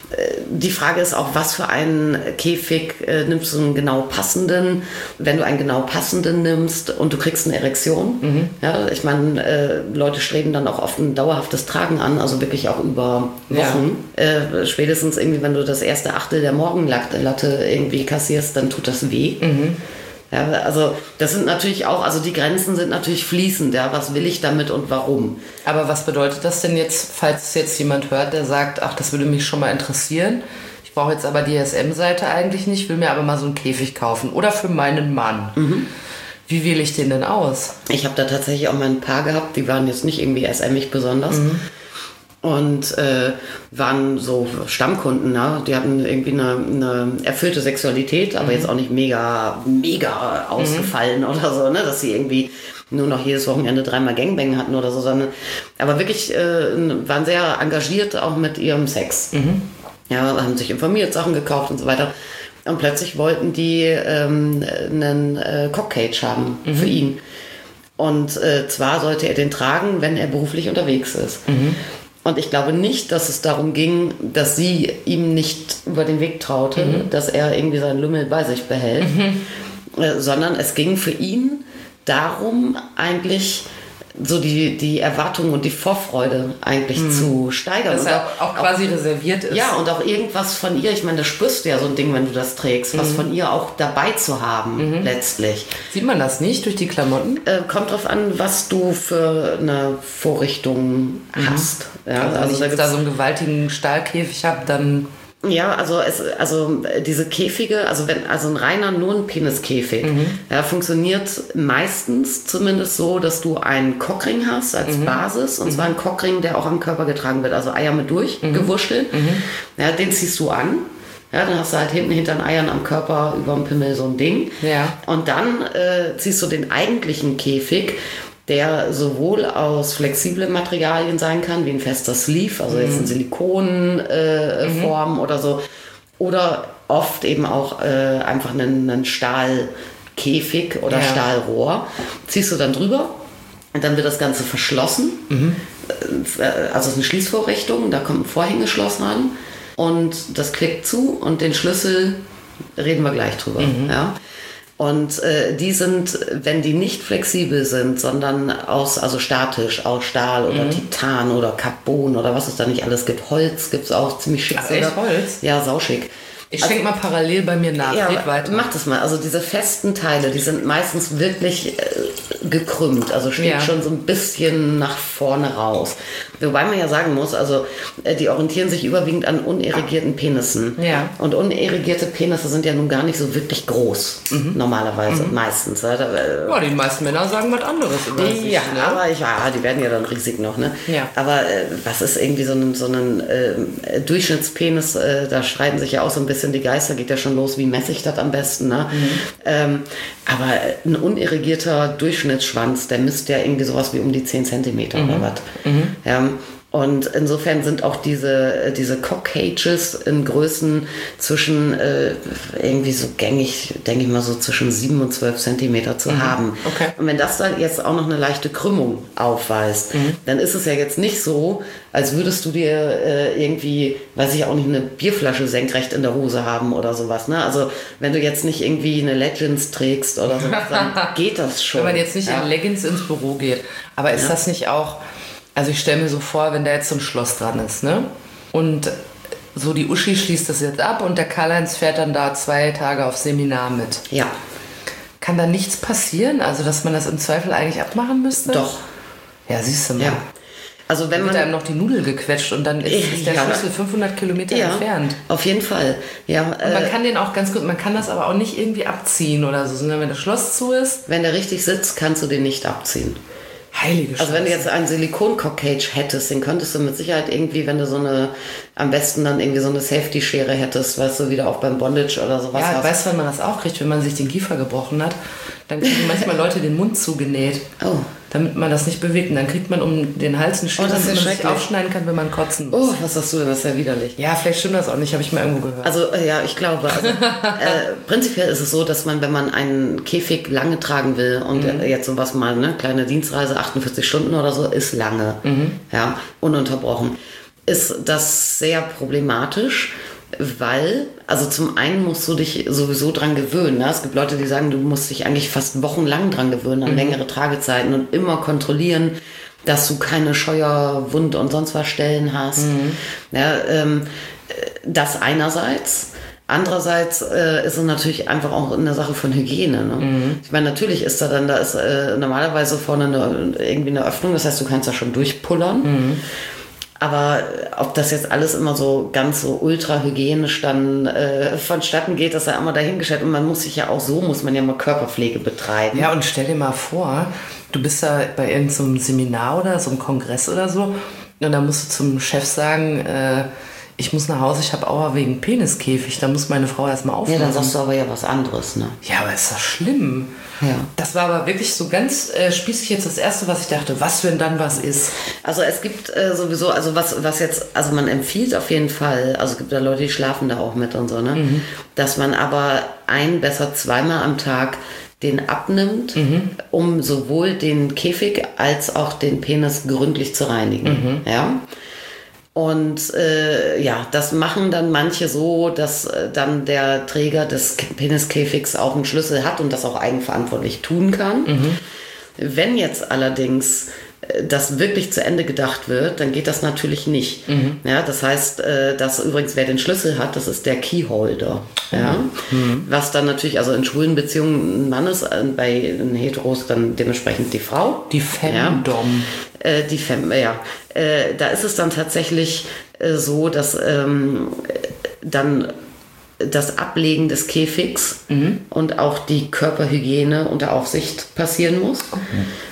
Die Frage ist auch, was für einen Käfig äh, nimmst du einen genau passenden? Wenn du einen genau passenden nimmst und du kriegst eine Erektion, mhm. ja, ich meine, äh, Leute streben dann auch oft ein dauerhaftes Tragen an, also wirklich auch über Wochen. Ja. Äh, spätestens irgendwie, wenn du das erste Achtel der Morgenlatte irgendwie kassierst, dann tut das weh. Mhm. Ja, also das sind natürlich auch, also die Grenzen sind natürlich fließend, ja, was will ich damit und warum. Aber was bedeutet das denn jetzt, falls jetzt jemand hört, der sagt, ach, das würde mich schon mal interessieren, ich brauche jetzt aber die S M-Seite eigentlich nicht, will mir aber mal so einen Käfig kaufen oder für meinen Mann. Mhm. Wie wähle ich den denn aus? Ich habe da tatsächlich auch mal ein paar gehabt, die waren jetzt nicht irgendwie S M-ig besonders. Mhm. Und äh, waren so Stammkunden, ne? Die hatten irgendwie eine, eine erfüllte Sexualität, aber mhm. jetzt auch nicht mega, mega ausgefallen mhm. oder so, ne? Dass sie irgendwie nur noch jedes Wochenende dreimal Gangbang hatten oder so, sondern aber wirklich äh, waren sehr engagiert auch mit ihrem Sex. Mhm. Ja, haben sich informiert, Sachen gekauft und so weiter. Und plötzlich wollten die ähm, einen äh, Cockcage haben mhm. für ihn. Und äh, zwar sollte er den tragen, wenn er beruflich unterwegs ist. Mhm. Und ich glaube nicht, dass es darum ging, dass sie ihm nicht über den Weg traute, mhm. dass er irgendwie seinen Lümmel bei sich behält, mhm. äh, sondern es ging für ihn darum, eigentlich so die, die Erwartung und die Vorfreude eigentlich mhm. zu steigern. Dass er auch, auch quasi auch, reserviert ist. Ja, und auch irgendwas von ihr, ich meine, das spürst du ja so ein Ding, wenn du das trägst, mhm. was von ihr auch dabei zu haben, mhm. letztlich. Sieht man das nicht durch die Klamotten? Äh, kommt drauf an, was du für eine Vorrichtung mhm. hast. Ja, also, also wenn ich jetzt da so einen gewaltigen Stahlkäfig habe, dann... Ja, also es, also diese Käfige, also wenn also ein reiner nur ein Peniskäfig, mhm. ja, funktioniert meistens zumindest so, dass du einen Cockring hast als mhm. Basis und mhm. zwar einen Cockring, der auch am Körper getragen wird, also Eier mit durchgewurschtelt. Mhm. Ja, den ziehst du an. Ja, dann hast du halt hinten hinter den Eiern am Körper über dem Pimmel so ein Ding. Ja. Und dann äh, ziehst du den eigentlichen Käfig, der sowohl aus flexiblen Materialien sein kann, wie ein fester Sleeve, also mhm. jetzt in Silikonform äh, mhm. oder so, oder oft eben auch äh, einfach einen, einen Stahl Käfig oder Ja. Stahlrohr, ziehst du dann drüber und dann wird das Ganze verschlossen. Mhm. Also es ist eine Schließvorrichtung, da kommt ein Vorhängeschloss ran und das klickt zu und den Schlüssel reden wir gleich drüber. Mhm. Ja. Und äh, die sind, wenn die nicht flexibel sind, sondern aus, also statisch, aus Stahl oder mhm. Titan oder Carbon oder was es da nicht alles gibt. Holz gibt es auch ziemlich schick. Ach, echt Holz? Ja, sauschick. Ich schenke mal parallel bei mir nach. Ja, Red weiter. Mach das mal. Also diese festen Teile, die sind meistens wirklich äh, gekrümmt. Also steht Ja. schon so ein bisschen nach vorne raus. Wobei man ja sagen muss, also äh, die orientieren sich überwiegend an unerigierten Penissen. Ja. Und unerregierte Penisse sind ja nun gar nicht so wirklich groß. Mhm. Normalerweise, mhm. meistens. Ja, da, äh, ja, die meisten Männer sagen was anderes über sich. Ja, Ne? aber ich, ja, die werden ja dann riesig noch. Ne? Ja. Aber äh, was ist irgendwie so ein, so ein äh, Durchschnittspenis, äh, da streiten sich ja auch so ein bisschen die Geister, geht ja schon los, wie messe ich das am besten. Ne? Mhm. Ähm, aber ein unerregierter Durchschnittsschwanz, der misst ja irgendwie sowas wie um die zehn Zentimeter mhm. oder was. Mhm. Ja, und insofern sind auch diese, diese Cock-Cages in Größen zwischen, äh, irgendwie so gängig, denke ich mal so zwischen sieben und zwölf Zentimeter zu mhm. haben. Okay. Und wenn das dann jetzt auch noch eine leichte Krümmung aufweist, mhm. dann ist es ja jetzt nicht so, als würdest du dir äh, irgendwie, weiß ich auch nicht, eine Bierflasche senkrecht in der Hose haben oder sowas. Ne? Also wenn du jetzt nicht irgendwie eine Legends trägst oder sowas, dann geht das schon. Wenn man jetzt nicht ja. in Leggings ins Büro geht. Aber ist ja. das nicht auch... Also ich stelle mir so vor, wenn da jetzt so ein Schloss dran ist, ne? Und so die Uschi schließt das jetzt ab und der Karl-Heinz fährt dann da zwei Tage auf Seminar mit. Ja. Kann da nichts passieren? Also dass man das im Zweifel eigentlich abmachen müsste? Doch. Ja, siehst du mal. Ja. Also wenn dann man wird einem noch die Nudel gequetscht und dann ist, ist der ja. Schlüssel fünfhundert Kilometer ja, entfernt. Auf jeden Fall. Ja, und man äh, kann den auch ganz gut, man kann das aber auch nicht irgendwie abziehen oder so, sondern wenn das Schloss zu ist. Wenn der richtig sitzt, kannst du den nicht abziehen. Heilige Also wenn du jetzt einen Silikon-Cock-Cage hättest, den könntest du mit Sicherheit irgendwie, wenn du so eine, am besten dann irgendwie so eine Safety-Schere hättest, weißt du, wieder auch beim Bondage oder sowas. Ja, hast. weißt du, wenn man das auch kriegt, wenn man sich den Kiefer gebrochen hat, dann kriegen manchmal Leute den Mund zugenäht, oh. damit man das nicht bewegt. Und dann kriegt man um den Hals einen Schlitz, oh, damit man sich aufschneiden kann, wenn man kotzen muss. Oh, was sagst du denn, das ist ja widerlich. Ja, vielleicht stimmt das auch nicht, habe ich mal irgendwo gehört. Also ja, ich glaube, also, äh, prinzipiell ist es so, dass man, wenn man einen Käfig lange tragen will und mhm. jetzt sowas mal, ne, kleine Dienstreise, achtundvierzig Stunden oder so, ist lange, mhm. ja, ununterbrochen, ist das sehr problematisch. Weil, also zum einen musst du dich sowieso dran gewöhnen. Ne? Es gibt Leute, die sagen, du musst dich eigentlich fast wochenlang dran gewöhnen, an mhm. längere Tragezeiten und immer kontrollieren, dass du keine Scheuer-, Wund- und sonst was Stellen hast. Mhm. Ja, ähm, das einerseits. Andererseits äh, ist es natürlich einfach auch eine Sache von Hygiene. Ne? Mhm. Ich meine, natürlich ist da dann, da ist äh, normalerweise vorne eine, irgendwie eine Öffnung, das heißt, du kannst da schon durchpullern. Mhm. Aber ob das jetzt alles immer so ganz so ultra hygienisch dann äh, vonstatten geht, das ist ja immer dahingestellt. Und man muss sich ja auch so, muss man ja mal Körperpflege betreiben. Ja, und stell dir mal vor, du bist da bei irgendeinem so Seminar oder so einem Kongress oder so und dann musst du zum Chef sagen, äh, ich muss nach Hause, ich habe Aua wegen Peniskäfig, da muss meine Frau erstmal aufmachen. Ja, dann sagst du aber ja was anderes, ne? Ja, aber ist das schlimm? Ja. Das war aber wirklich so ganz äh, spießig jetzt das Erste, was ich dachte, was, wenn dann was ist? Also es gibt äh, sowieso, also was, was jetzt, also man empfiehlt auf jeden Fall, also es gibt da Leute, die schlafen da auch mit und so, ne? Mhm. Dass man aber ein, besser zweimal am Tag den abnimmt, mhm. um sowohl den Käfig als auch den Penis gründlich zu reinigen. Mhm. Ja. Und äh, ja, das machen dann manche so, dass äh, dann der Träger des Peniskäfigs auch einen Schlüssel hat und das auch eigenverantwortlich tun kann. Mhm. Wenn jetzt allerdings äh, das wirklich zu Ende gedacht wird, dann geht das natürlich nicht. Mhm. Ja, das heißt, äh, dass übrigens wer den Schlüssel hat, das ist der Keyholder. Mhm. Ja? Mhm. Was dann natürlich, also in schwulen Beziehungen ein Mann ist, äh, bei den Heteros dann dementsprechend die Frau. Die Femdom. Ja. Äh, die Fem, ja. Äh, da ist es dann tatsächlich äh, so, dass ähm, dann das Ablegen des Käfigs mhm. und auch die Körperhygiene unter Aufsicht passieren muss. Okay.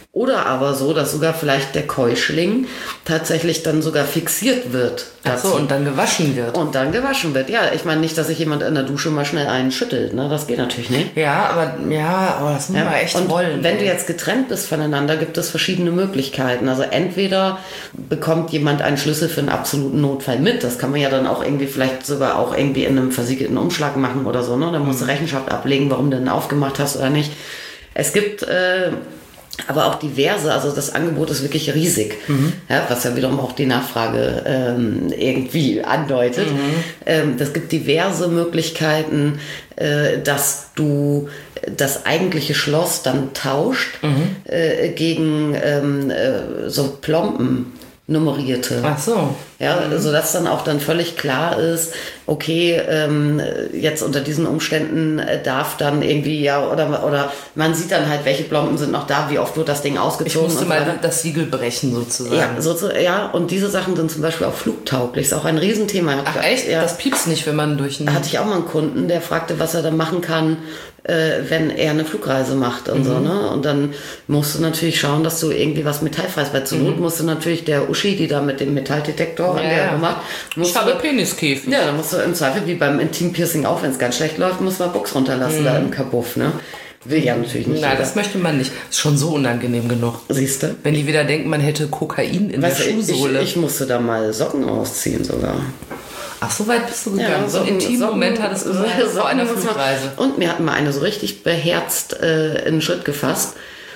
Oder aber so, dass sogar vielleicht der Keuschling tatsächlich dann sogar fixiert wird. Ach so, und dann gewaschen wird. Und dann gewaschen wird. Ja, ich meine nicht, dass sich jemand in der Dusche mal schnell einen schüttelt. Ne? Das geht natürlich nicht. Ja, aber, ja, aber das muss Ja, man echt und wollen. wenn ey. du jetzt getrennt bist voneinander, gibt es verschiedene Möglichkeiten. Also entweder bekommt jemand einen Schlüssel für einen absoluten Notfall mit. Das kann man ja dann auch irgendwie vielleicht sogar auch irgendwie in einem versiegelten Umschlag machen oder so. Ne? Da musst du Rechenschaft ablegen, warum du den aufgemacht hast oder nicht. Es gibt äh, aber auch diverse, also das Angebot ist wirklich riesig, mhm. ja, was ja wiederum auch die Nachfrage ähm, irgendwie andeutet. Mhm. Ähm, das gibt diverse Möglichkeiten, äh, dass du das eigentliche Schloss dann tauscht mhm. äh, gegen ähm, äh, so Plomben. Nummerierte. Ach so. Ja, mhm. sodass dann auch dann völlig klar ist, okay, ähm, jetzt unter diesen Umständen äh, darf dann irgendwie, ja, oder, oder man sieht dann halt, welche Plomben sind noch da, wie oft wird das Ding ausgezogen. Ich musste und mal so das Siegel brechen sozusagen. Ja, so, ja, und diese Sachen sind zum Beispiel auch flugtauglich, ist auch ein Riesenthema. Ach echt? Ja. Das piepst nicht, wenn man durch einen... Hatte ich auch mal einen Kunden, der fragte, was er da machen kann, äh, wenn er eine Flugreise macht und mhm. so, ne? Und dann musst du natürlich schauen, dass du irgendwie was metallfreies, weil zur mhm. Not musst du natürlich der Uschi, die da mit dem Metalldetektor ja, an der ja. macht, ich habe Peniskäfig. Ja, dann musst du im Zweifel, wie beim Intim-Piercing auch, wenn es ganz schlecht läuft, muss man Box runterlassen mhm. da im Kabuff, ne? Will ja natürlich nicht. Nein, jeder. das möchte man nicht. Ist schon so unangenehm genug. Siehst du? Wenn die wieder denken, man hätte Kokain in weißt der du, Schuhsohle. Ich, ich musste da mal Socken ausziehen sogar. Ach, so weit bist du gegangen. Ja, so einen intimen Socken, Moment hattest du Socken, vor einer Flugreise. Und mir hat mal eine so richtig beherzt äh, in den Schritt gefasst.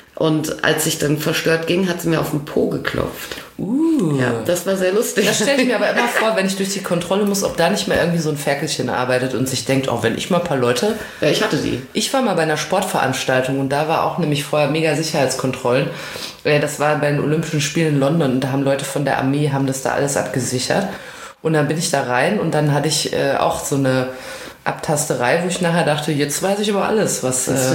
Und als ich dann verstört ging, hat sie mir auf den Po geklopft. Uh. Ja, das war sehr lustig. Das stelle ich mir aber immer vor, wenn ich durch die Kontrolle muss, ob da nicht mehr irgendwie so ein Ferkelchen arbeitet und sich denkt, oh, wenn ich mal ein paar Leute... Ja, ich hatte die. Ich war mal bei einer Sportveranstaltung und da war auch nämlich vorher mega Sicherheitskontrollen. Das war bei den Olympischen Spielen in London und da haben Leute von der Armee, haben das da alles abgesichert. Und dann bin ich da rein und dann hatte ich äh, auch so eine Abtasterei, wo ich nachher dachte, jetzt weiß ich aber alles, was... Äh,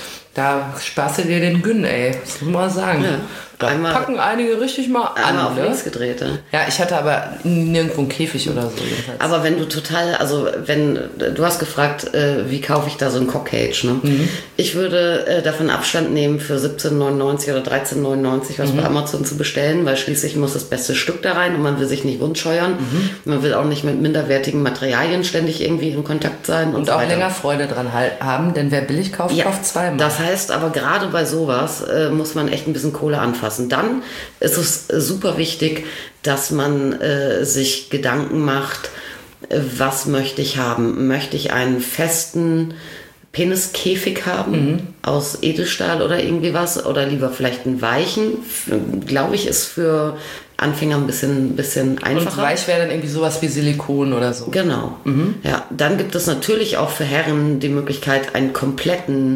da sparst du dir den Gyn, ey. Das muss man sagen. Ja. Da einmal, packen einige richtig mal an. Einmal auf ne? links gedreht. Ja. Ja, ich hatte aber nirgendwo einen Käfig oder so. Jedenfalls. Aber wenn du total, also wenn, du hast gefragt, äh, wie kaufe ich da so ein Cockcage, ne? Mhm. Ich würde äh, davon Abstand nehmen, für siebzehn neunundneunzig oder dreizehn neunundneunzig was mhm. bei Amazon zu bestellen, weil schließlich muss das beste Stück da rein und man will sich nicht wundscheuern. Mhm. Man will auch nicht mit minderwertigen Materialien ständig irgendwie in Kontakt sein. Und, und so auch weiter. länger Freude dran haben, denn wer billig kauft, ja, kauft zweimal. Das heißt aber, gerade bei sowas äh, muss man echt ein bisschen Kohle anfassen. Dann ist es super wichtig, dass man äh, sich Gedanken macht, äh, was möchte ich haben? Möchte ich einen festen Peniskäfig haben mhm. aus Edelstahl oder irgendwie was? Oder lieber vielleicht einen weichen? Glaube ich, ist für Anfänger ein bisschen, bisschen einfacher. Und weich wäre dann irgendwie sowas wie Silikon oder so. Genau. Mhm. Ja, dann gibt es natürlich auch für Herren die Möglichkeit, einen kompletten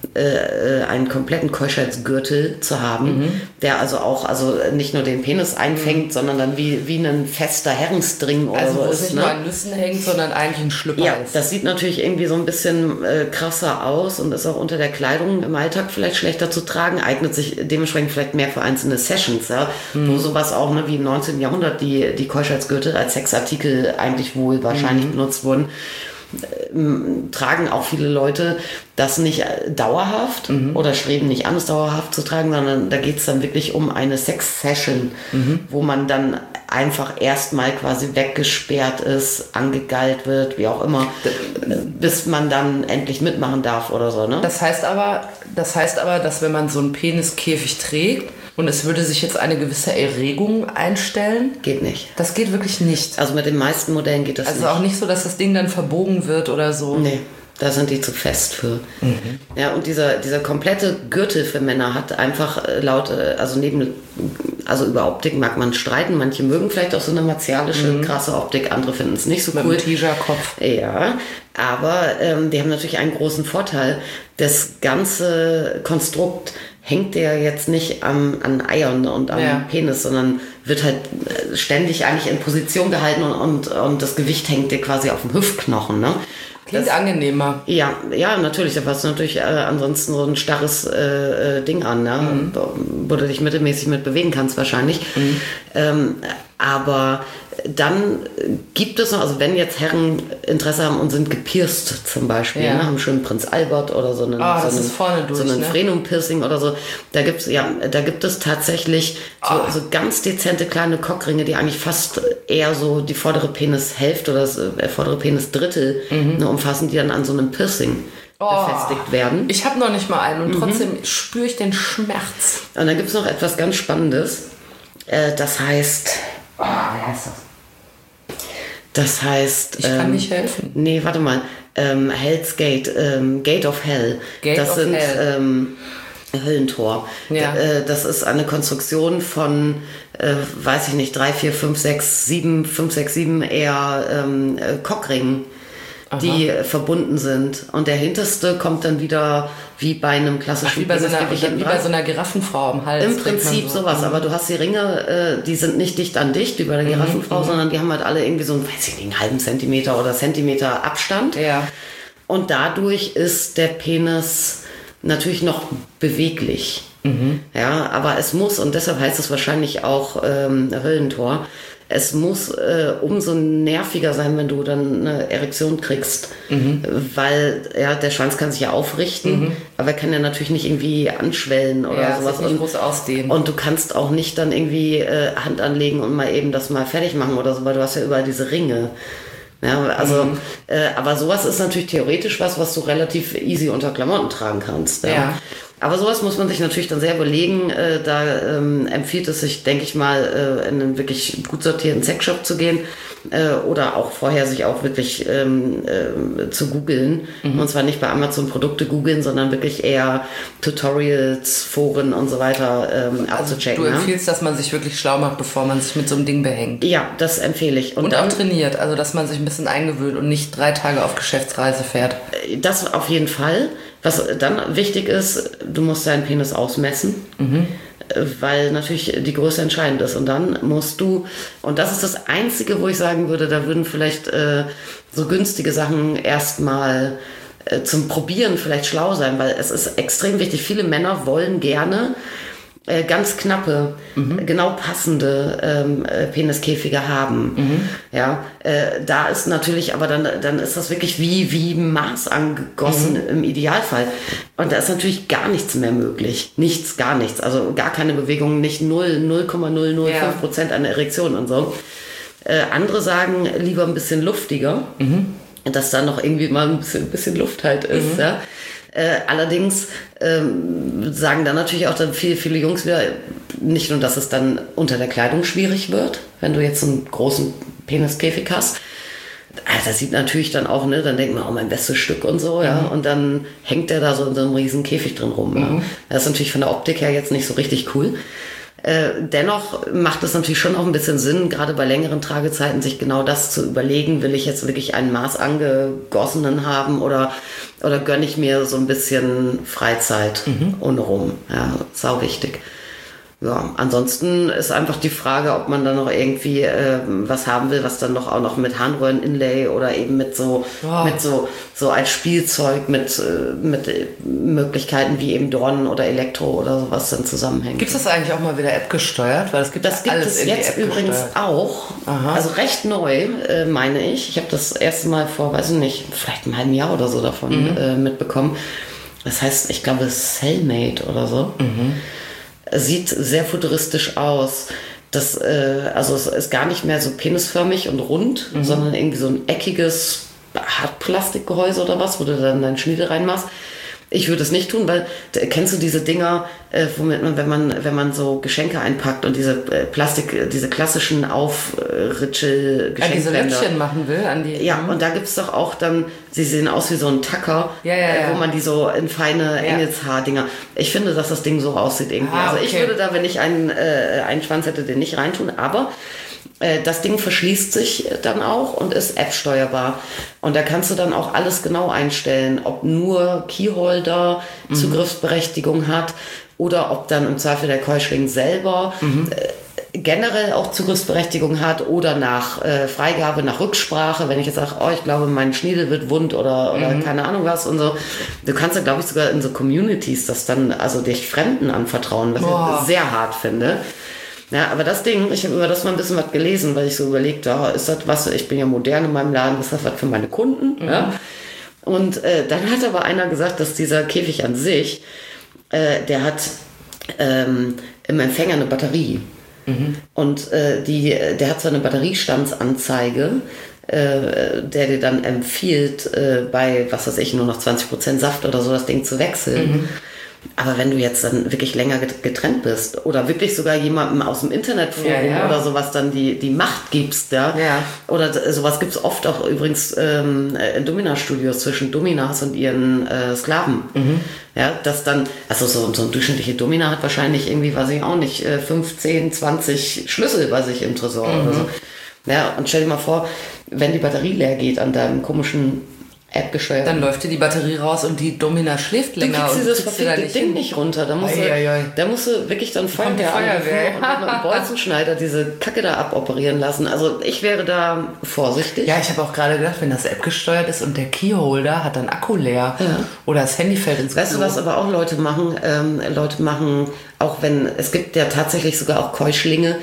Äh, einen kompletten Keuschheitsgürtel zu haben, mhm. der also auch also nicht nur den Penis einfängt, mhm. sondern dann wie, wie ein fester Herrenstring oder also so wo ist. es nicht ne? nur an Nüssen hängt, sondern eigentlich ein Schlüpper ja, ist. Das sieht natürlich irgendwie so ein bisschen äh, krasser aus und ist auch unter der Kleidung im Alltag vielleicht schlechter zu tragen, eignet sich dementsprechend vielleicht mehr für einzelne Sessions, ja? mhm. wo sowas auch, ne, wie im neunzehnten Jahrhundert die, die Keuschheitsgürtel als Sexartikel eigentlich wohl wahrscheinlich mhm. benutzt wurden. Tragen auch viele Leute das nicht dauerhaft mhm. oder streben nicht an, es dauerhaft zu tragen, sondern da geht es dann wirklich um eine Sex-Session, mhm. wo man dann einfach erstmal quasi weggesperrt ist, angegeilt wird, wie auch immer, bis man dann endlich mitmachen darf oder so. Ne? Das heißt aber, das heißt aber, dass wenn man so einen Peniskäfig trägt, und es würde sich jetzt eine gewisse Erregung einstellen? Geht nicht. Das geht wirklich nicht. Also mit den meisten Modellen geht das also nicht. Also auch nicht so, dass das Ding dann verbogen wird oder so? Nee, da sind die zu fest für. Mhm. Ja, und dieser, dieser komplette Gürtel für Männer hat einfach laut, also neben, also über Optik mag man streiten. Manche mögen vielleicht auch so eine martialische, mhm. krasse Optik, andere finden es nicht so mit cool. Mit dem Tigerkopf. Ja, aber ähm, die haben natürlich einen großen Vorteil. Das ganze Konstrukt hängt der jetzt nicht am, an Eiern und am ja. Penis, sondern wird halt ständig eigentlich in Position gehalten und, und, und das Gewicht hängt dir quasi auf dem Hüftknochen. Ne? Klingt das, angenehmer. Ja, ja, natürlich. Da passt natürlich äh, ansonsten so ein starres äh, äh, Ding an, ne? Mhm. wo du dich mittelmäßig mit bewegen kannst wahrscheinlich. Mhm. Ähm, aber dann gibt es noch, also wenn jetzt Herren Interesse haben und sind gepierst zum Beispiel, Ja. ne, haben schon Prinz Albert oder so einen, Ah, so das einen, ist vorne durch, so einen ne? Frenum-Piercing oder so, da gibt's ja, da gibt es tatsächlich so, Ah. so ganz dezente kleine Cockringe, die eigentlich fast eher so die vordere Penishälfte oder das äh, vordere Penisdrittel Mhm. ne, umfassen, die dann an so einem Piercing befestigt werden. Ich habe noch nicht mal einen Mhm. und trotzdem spüre ich den Schmerz. Und dann gibt es noch etwas ganz Spannendes. Äh, das heißt. Oh, wie heißt das? Das heißt. Ich kann ähm, nicht helfen. Nee, warte mal. Ähm, Hell's Gate. Ähm, Gate of Hell. Gate das of sind Hell. Ähm, Höllentor. Ja. D- äh, das ist eine Konstruktion von, äh, weiß ich nicht, drei, vier, fünf, sechs, sieben, fünf, sechs, sieben eher ähm, äh, Cockringen, die äh, verbunden sind. Und der hinterste kommt dann wieder wie bei einem klassischen Wie bei so einer, Penis wirklich hinten wie bei dran. so einer Giraffenfrau am Hals. Im trägt man Prinzip so. sowas, aber du hast die Ringe, äh, die sind nicht dicht an dicht wie bei der Giraffenfrau, sondern die haben halt alle irgendwie so einen, weiß ich nicht, einen halben Zentimeter oder Zentimeter Abstand. Ja. Und dadurch ist der Penis natürlich noch beweglich. Ja, aber es muss, und deshalb heißt es wahrscheinlich auch ähm, Höllentor, es muss äh, umso nerviger sein, wenn du dann eine Erektion kriegst, weil ja, der Schwanz kann sich ja aufrichten, aber er kann ja natürlich nicht irgendwie anschwellen oder Ja, sowas. sich nicht Und, groß ausdehnen. und du kannst auch nicht dann irgendwie äh, Hand anlegen und mal eben das mal fertig machen oder so, weil du hast ja überall diese Ringe. Ja, also, Mhm. äh, aber sowas ist natürlich theoretisch was, was du relativ easy unter Klamotten tragen kannst. Ja. Ja. Aber sowas muss man sich natürlich dann sehr überlegen. Äh, da ähm, empfiehlt es sich, denke ich mal, äh, in einen wirklich gut sortierten Sexshop zu gehen äh, oder auch vorher sich auch wirklich ähm, äh, zu googeln. Mhm. Und zwar nicht bei Amazon Produkte googeln, sondern wirklich eher Tutorials, Foren und so weiter ähm, abzuchecken. Du ja? empfiehlst, dass man sich wirklich schlau macht, bevor man sich mit so einem Ding behängt. Ja, das empfehle ich. Und dann, auch trainiert, also dass man sich ein bisschen eingewöhnt und nicht drei Tage auf Geschäftsreise fährt. Das auf jeden Fall. Was dann wichtig ist, du musst deinen Penis ausmessen, mhm. weil natürlich die Größe entscheidend ist. Und dann musst du, und das ist das Einzige, wo ich sagen würde, da würden vielleicht äh, so günstige Sachen erstmal äh, zum Probieren vielleicht schlau sein, weil es ist extrem wichtig. Viele Männer wollen gerne äh, ganz knappe, mhm. genau passende ähm, äh, Peniskäfige haben. Mhm. Ja, äh, da ist natürlich, aber dann, dann ist das wirklich wie, wie Maß angegossen mhm. im Idealfall. Und da ist natürlich gar nichts mehr möglich. Nichts, gar nichts. Also gar keine Bewegung, nicht null Komma null null fünf Prozent an Erektion und so. Äh, andere sagen lieber ein bisschen luftiger, mhm. dass da noch irgendwie mal ein bisschen, ein bisschen Luft halt ist, mhm. ja. Äh, allerdings ähm, sagen dann natürlich auch dann viele, viele Jungs wieder, nicht nur, dass es dann unter der Kleidung schwierig wird, wenn du jetzt einen großen Peniskäfig hast. Also das sieht natürlich dann auch, ne, dann denkt man, oh, mein bestes Stück und so, ja, mhm. und dann hängt der da so in so einem riesen Käfig drin rum. Mhm. Ja. Das ist natürlich von der Optik her jetzt nicht so richtig cool. Äh, dennoch macht es natürlich schon auch ein bisschen Sinn, gerade bei längeren Tragezeiten, sich genau das zu überlegen, will ich jetzt wirklich einen Maß angegossenen haben oder, oder gönne ich mir so ein bisschen Freizeit mhm. ohne rum. Ja, sau wichtig. Ja, ansonsten ist einfach die Frage, ob man dann noch irgendwie äh, was haben will, was dann noch auch noch mit Harnröhren-Inlay oder eben mit so wow. mit so so als Spielzeug mit äh, mit Möglichkeiten wie eben Dornen oder Elektro oder sowas dann zusammenhängt. Gibt es das eigentlich auch mal wieder App gesteuert? Weil es gibt das gibt alles es in die jetzt App übrigens gesteuert. auch. Aha. Also recht neu, äh, meine ich. Ich habe das erste Mal vor, weiß ich nicht, vielleicht einem halben Jahr oder so davon mhm. äh, mitbekommen. Das heißt, ich glaube, Cellmate oder so. Mhm. Sieht sehr futuristisch aus. Das, äh, also es ist gar nicht mehr so penisförmig und rund, mhm. sondern irgendwie so ein eckiges Hartplastikgehäuse oder was, wo du dann deinen Schniedel reinmachst. Ich würde es nicht tun, weil kennst du diese Dinger, äh, womit man, wenn man, wenn man so Geschenke einpackt und diese äh, Plastik, diese klassischen Aufritschel Ja, diese Geschenkbänder. Löckchen machen will an die. Ja, und da gibt's doch auch dann, sie sehen aus wie so ein Tacker, Ja, ja, äh, wo ja. man die so in feine Ja. Engelshaar-Dinger. Ich finde, dass das Ding so aussieht irgendwie. Ah, Also ich okay. würde da, wenn ich einen, äh, einen Schwanz hätte, den nicht reintun, aber äh, das Ding verschließt sich dann auch und ist App-steuerbar. Und da kannst du dann auch alles genau einstellen, ob nur Keyholder Mhm. Zugriffsberechtigung hat oder ob dann im Zweifel der Keuschling selber Mhm. äh, generell auch Zugriffsberechtigung hat oder nach äh, Freigabe, nach Rücksprache, wenn ich jetzt sage, oh, ich glaube, mein Schniedel wird wund oder, oder Mhm. keine Ahnung was und so. Du kannst ja, glaube ich, sogar in so Communities das dann, also dich Fremden anvertrauen, was Boah. ich sehr hart finde. Ja, aber das Ding, ich habe über das mal ein bisschen was gelesen, weil ich so überlegt habe, oh, ist das was, ich bin ja modern in meinem Laden, ist das was für meine Kunden? Mhm. Ja? Und äh, dann hat aber einer gesagt, dass dieser Käfig an sich, äh, der hat ähm, im Empfänger eine Batterie. Mhm. Und äh, die, der hat so eine Batteriestandsanzeige, äh, der dir dann empfiehlt, äh, bei, was weiß ich, nur noch zwanzig Prozent Saft oder so das Ding zu wechseln. Mhm. Aber wenn du jetzt dann wirklich länger getrennt bist oder wirklich sogar jemandem aus dem Internetforum ja, ja. oder sowas dann die, die Macht gibst, ja, ja. oder sowas gibt es oft auch übrigens ähm, in Domina-Studios zwischen Dominas und ihren äh, Sklaven. Mhm. Ja, dass dann, also so, so ein durchschnittliche Domina hat wahrscheinlich irgendwie, weiß ich auch nicht, fünfzehn, zwanzig Schlüssel bei sich im Tresor mhm. oder so. Ja, und stell dir mal vor, wenn die Batterie leer geht an deinem komischen App gesteuert. Dann läuft dir die Batterie raus und die Domina schläft länger. Du kriegst dieses verfickte Ding hin. nicht runter. Da musst, ei, du, ei, ei. Da musst du wirklich dann Feuerwehr anrufen und mit einem Bolzenschneider diese Kacke da aboperieren lassen. Also ich wäre da vorsichtig. Ja, ich habe auch gerade gedacht, wenn das App gesteuert ist und der Keyholder hat dann Akku leer ja. oder das Handy fällt ins Klo. Weißt du, was aber auch Leute machen? Ähm, Leute machen, auch wenn, es gibt ja tatsächlich sogar auch Keuschlinge,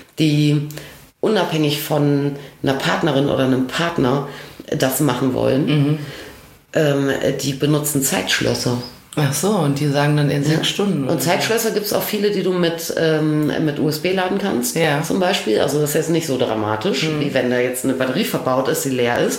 die unabhängig von einer Partnerin oder einem Partner das machen wollen, mhm. ähm, die benutzen Zeitschlösser. Ach so, und die sagen dann in sechs ja. Stunden. Und Zeitschlösser gibt es auch viele, die du mit, ähm, mit U S B laden kannst, ja. zum Beispiel. Also das ist jetzt nicht so dramatisch, mhm. wie wenn da jetzt eine Batterie verbaut ist, die leer ist.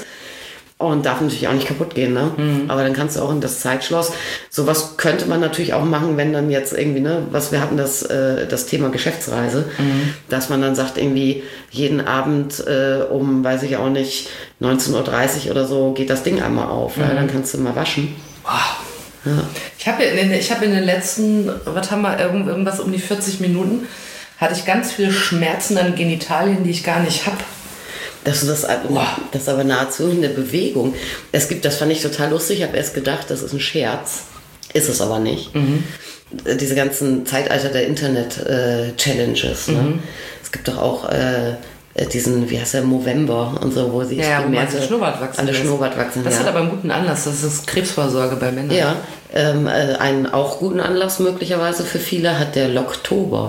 Und darf natürlich auch nicht kaputt gehen, ne? Mhm. Aber dann kannst du auch in das Zeitschloss. Sowas könnte man natürlich auch machen, wenn dann jetzt irgendwie, ne, was wir hatten, das, äh, das Thema Geschäftsreise, mhm. dass man dann sagt, irgendwie jeden Abend äh, um, weiß ich auch nicht, neunzehn Uhr dreißig oder so geht das Ding einmal auf. Mhm. Ja, dann kannst du mal waschen. Wow. Ja. Ich habe in, hab in den letzten, was haben wir, irgendwas um die vierzig Minuten, hatte ich ganz viele Schmerzen an Genitalien, die ich gar nicht habe. Das ist, das, das ist aber nahezu eine Bewegung. Es gibt, das fand ich total lustig, ich habe erst gedacht, das ist ein Scherz. Ist es aber nicht. Mhm. Diese ganzen Zeitalter der Internet-Challenges. Äh, mhm. ne? Es gibt doch auch äh, diesen, wie heißt der, Movember und so, wo sich ja, die Märkte Schnurrbart wachsen. Alle Schnurrbart wachsen. Das ja. hat aber einen guten Anlass, das ist Krebsvorsorge bei Männern. Ja, ähm, äh, einen auch guten Anlass möglicherweise für viele hat der Locktober.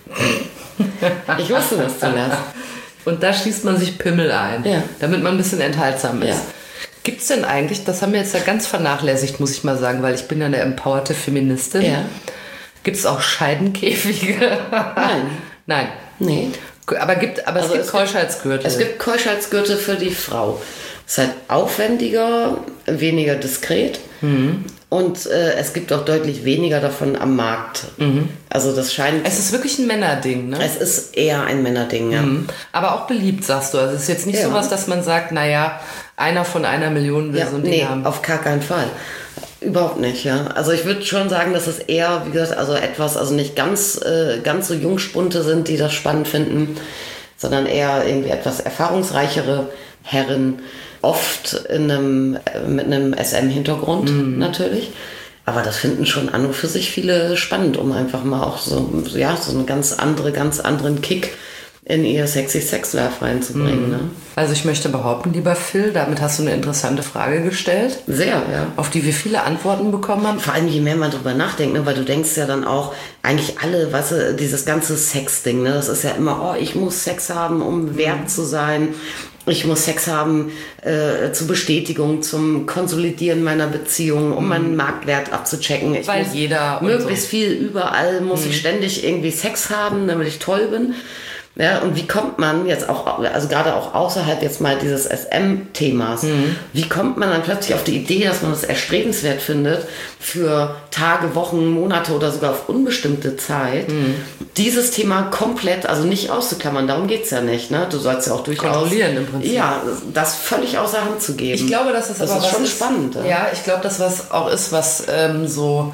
Ich wusste das zuerst. Und da schließt man sich Pimmel ein, ja. damit man ein bisschen enthaltsam ist. Ja. Gibt es denn eigentlich, das haben wir jetzt ja ganz vernachlässigt, muss ich mal sagen, weil ich bin ja eine empowerte Feministin. Ja. Gibt es auch Scheidenkäfige? Nein. Nein. Nee. Aber, gibt, aber also es gibt Keuschheitsgürtel. Es gibt Keuschheitsgürtel für die Frau. Es ist halt aufwendiger, weniger diskret. Mhm. Und äh, es gibt auch deutlich weniger davon am Markt. Mhm. Also das scheint... Es ist wirklich ein Männerding, ne? Es ist eher ein Männerding, ja. Mhm. Aber auch beliebt, sagst du. Also es ist jetzt nicht ja. sowas, dass man sagt, naja, einer von einer Million will ja, so ein Ding nee, haben. Auf gar keinen Fall. Überhaupt nicht, ja. Also ich würde schon sagen, dass es eher, wie gesagt, also etwas, also nicht ganz, äh, ganz so Jungspunte sind, die das spannend finden, sondern eher irgendwie etwas erfahrungsreichere Herren, oft in einem, mit einem S M-Hintergrund mhm. natürlich. Aber das finden schon an und für sich viele spannend, um einfach mal auch so, ja, so einen ganz andere, ganz anderen Kick in ihr sexy Sex-Life reinzubringen. Mhm. Ne? Also ich möchte behaupten, lieber Phil, damit hast du eine interessante Frage gestellt. Sehr, ja. Auf die wir viele Antworten bekommen haben. Vor allem, je mehr man drüber nachdenkt, ne? Weil du denkst ja dann auch, eigentlich alle, weißt du, dieses ganze Sex-Ding, ne? Das ist ja immer, oh, ich muss Sex haben, um wert mhm. zu sein. Ich muss Sex haben äh, zur Bestätigung, zum Konsolidieren meiner Beziehung, um mhm. meinen Marktwert abzuchecken. Ich Weil muss jeder möglichst so. viel überall muss mhm. ich ständig irgendwie Sex haben, damit ich toll bin. Ja, und wie kommt man jetzt auch, also gerade auch außerhalb jetzt mal dieses S M-Themas, mhm. wie kommt man dann plötzlich auf die Idee, dass man das erstrebenswert findet, für Tage, Wochen, Monate oder sogar auf unbestimmte Zeit, mhm. dieses Thema komplett, also nicht auszuklammern, darum geht's ja nicht, ne? Du sollst ja auch durchaus kontrollieren im Prinzip. Ja, das völlig außer Hand zu geben. Ich glaube, dass das, das aber ist was schon ist, spannend. Ja, ja ich glaube, dass was auch ist, was ähm, so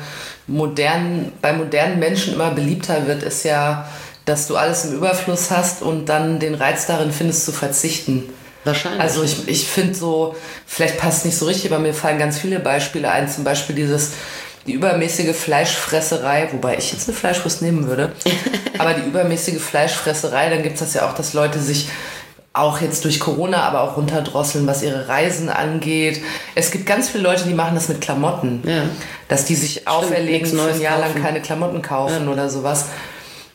modern, bei modernen Menschen immer beliebter wird, ist ja, dass du alles im Überfluss hast und dann den Reiz darin findest, zu verzichten. Wahrscheinlich. Also ich, ich finde so, vielleicht passt es nicht so richtig, aber mir fallen ganz viele Beispiele ein. Zum Beispiel dieses, die übermäßige Fleischfresserei, wobei ich jetzt eine Fleischwurst nehmen würde, aber die übermäßige Fleischfresserei, dann gibt es das ja auch, dass Leute sich auch jetzt durch Corona, aber auch runterdrosseln, was ihre Reisen angeht. Es gibt ganz viele Leute, die machen das mit Klamotten. Ja. Dass die sich Stimmt, auferlegen, für ein Jahr lang keine Klamotten kaufen ja. oder sowas.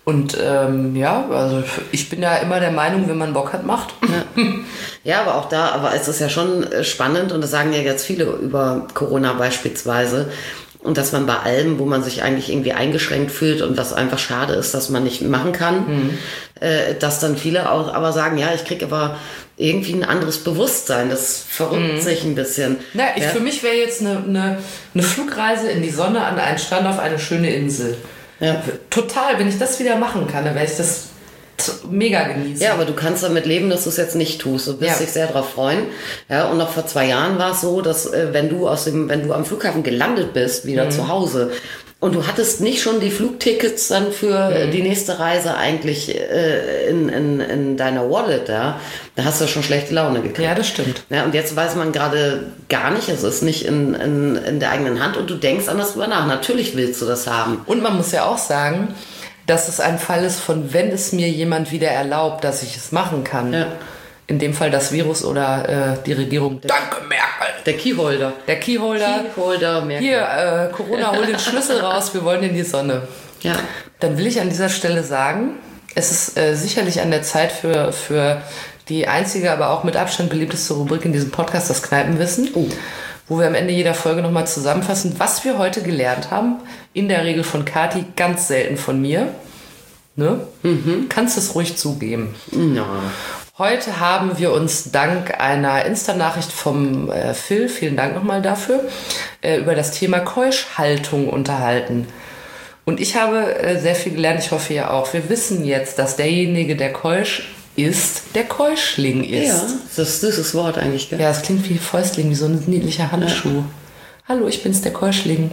Und ähm, ja, also ich bin ja immer der Meinung, wenn man Bock hat, macht. Ja. Ja, aber auch da, aber es ist ja schon spannend und das sagen ja jetzt viele über Corona beispielsweise. Und dass man bei allem, wo man sich eigentlich irgendwie eingeschränkt fühlt und was einfach schade ist, dass man nicht machen kann, mhm. äh, dass dann viele auch aber sagen, ja, ich kriege aber irgendwie ein anderes Bewusstsein. Das verrückt mhm. sich ein bisschen. Na, ich, ja? Für mich wäre jetzt eine, eine, eine Flugreise in die Sonne an einen Strand auf eine schöne Insel. Ja. Total, wenn ich das wieder machen kann, dann werde ich das mega genießen. Ja, aber du kannst damit leben, dass du es jetzt nicht tust. Du wirst ja. dich sehr darauf freuen. Ja, und noch vor zwei Jahren war es so, dass äh, wenn du aus dem, wenn du am Flughafen gelandet bist, wieder mhm. zu Hause, und du hattest nicht schon die Flugtickets dann für mhm. die nächste Reise eigentlich äh, in, in, in deiner Wallet, ja, da hast du schon schlechte Laune gekriegt. Ja, das stimmt. Ja, und jetzt weiß man gerade gar nicht, es ist nicht in, in, in der eigenen Hand und du denkst anders drüber nach. Natürlich willst du das haben. Und man muss ja auch sagen, dass es ein Fall ist von, wenn es mir jemand wieder erlaubt, dass ich es machen kann. Ja. In dem Fall das Virus oder äh, die Regierung. Der, Danke, Merkel. Der Keyholder. Der Keyholder. Keyholder, Merkel. Hier, äh, Corona, hol den Schlüssel raus, wir wollen in die Sonne. Ja. Dann will ich an dieser Stelle sagen, es ist äh, sicherlich an der Zeit für, für die einzige, aber auch mit Abstand beliebteste Rubrik in diesem Podcast, das Kneipenwissen. Oh. Wo wir am Ende jeder Folge nochmal zusammenfassen, was wir heute gelernt haben. In der Regel von Kathi, ganz selten von mir. Ne? Mhm. Kannst es ruhig zugeben. Ja. Heute haben wir uns dank einer Insta-Nachricht vom äh, Phil, vielen Dank nochmal dafür, äh, über das Thema Keuschhaltung unterhalten. Und ich habe äh, sehr viel gelernt, ich hoffe ihr auch. Wir wissen jetzt, dass derjenige, der keusch ist, der Keuschling ist. Ja, das ist dieses Wort eigentlich, gell? Ja, es klingt wie Fäustling, wie so ein niedlicher Handschuh. Ja. Hallo, ich bin's, der Keuschling.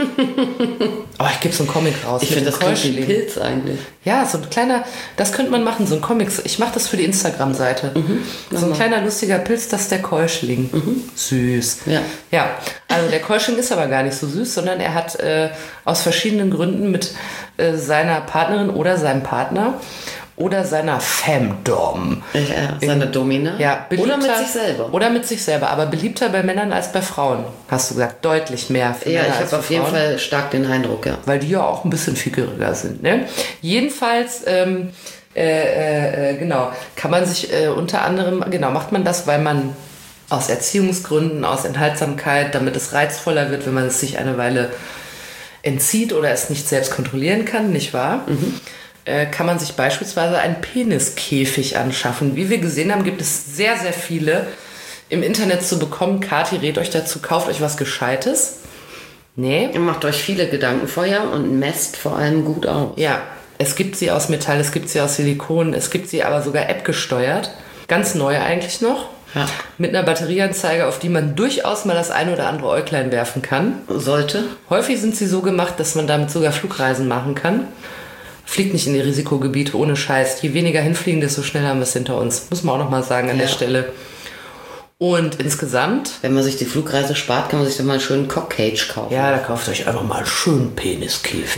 Aber ich gebe so einen Comic raus. Ich finde das klingt wie ein Pilz eigentlich. Ja, so ein kleiner, das könnte man machen, so ein Comic. Ich mache das für die Instagram-Seite. Mhm, so ein kleiner, lustiger Pilz, das ist der Keuschling. Mhm. Süß. Ja. Ja, also der Keuschling ist aber gar nicht so süß, sondern er hat äh, aus verschiedenen Gründen mit äh, seiner Partnerin oder seinem Partner oder seiner Femdom. Ja, seine Domina. Ja, oder mit sich selber. Oder mit sich selber, aber beliebter bei Männern als bei Frauen, hast du gesagt. Deutlich mehr für ja, Männer ich habe auf jeden Fall stark den Eindruck, ja. Weil die ja auch ein bisschen fickeriger sind, ne? Jedenfalls, ähm, äh, äh, genau, kann man sich äh, unter anderem, genau, macht man das, weil man aus Erziehungsgründen, aus Enthaltsamkeit, damit es reizvoller wird, wenn man es sich eine Weile entzieht oder es nicht selbst kontrollieren kann, nicht wahr? Mhm. Kann man sich beispielsweise einen Peniskäfig anschaffen. Wie wir gesehen haben, gibt es sehr, sehr viele im Internet zu bekommen. Kathi rät euch dazu, kauft euch was Gescheites. Nee. Ihr macht euch viele Gedanken vorher und messt vor allem gut aus. Ja, es gibt sie aus Metall, es gibt sie aus Silikon, es gibt sie aber sogar App-gesteuert. Ganz neu eigentlich noch. Ja. Mit einer Batterieanzeige, auf die man durchaus mal das ein oder andere Äuglein werfen kann. Sollte. Häufig sind sie so gemacht, dass man damit sogar Flugreisen machen kann. Fliegt nicht in die Risikogebiete, ohne Scheiß. Je weniger hinfliegen, desto schneller haben wir es hinter uns. Muss man auch nochmal sagen an ja. der Stelle. Und insgesamt... Wenn man sich die Flugreise spart, kann man sich dann mal einen schönen Cockcage kaufen. Ja, da kauft euch einfach mal einen schönen Peniskäfig.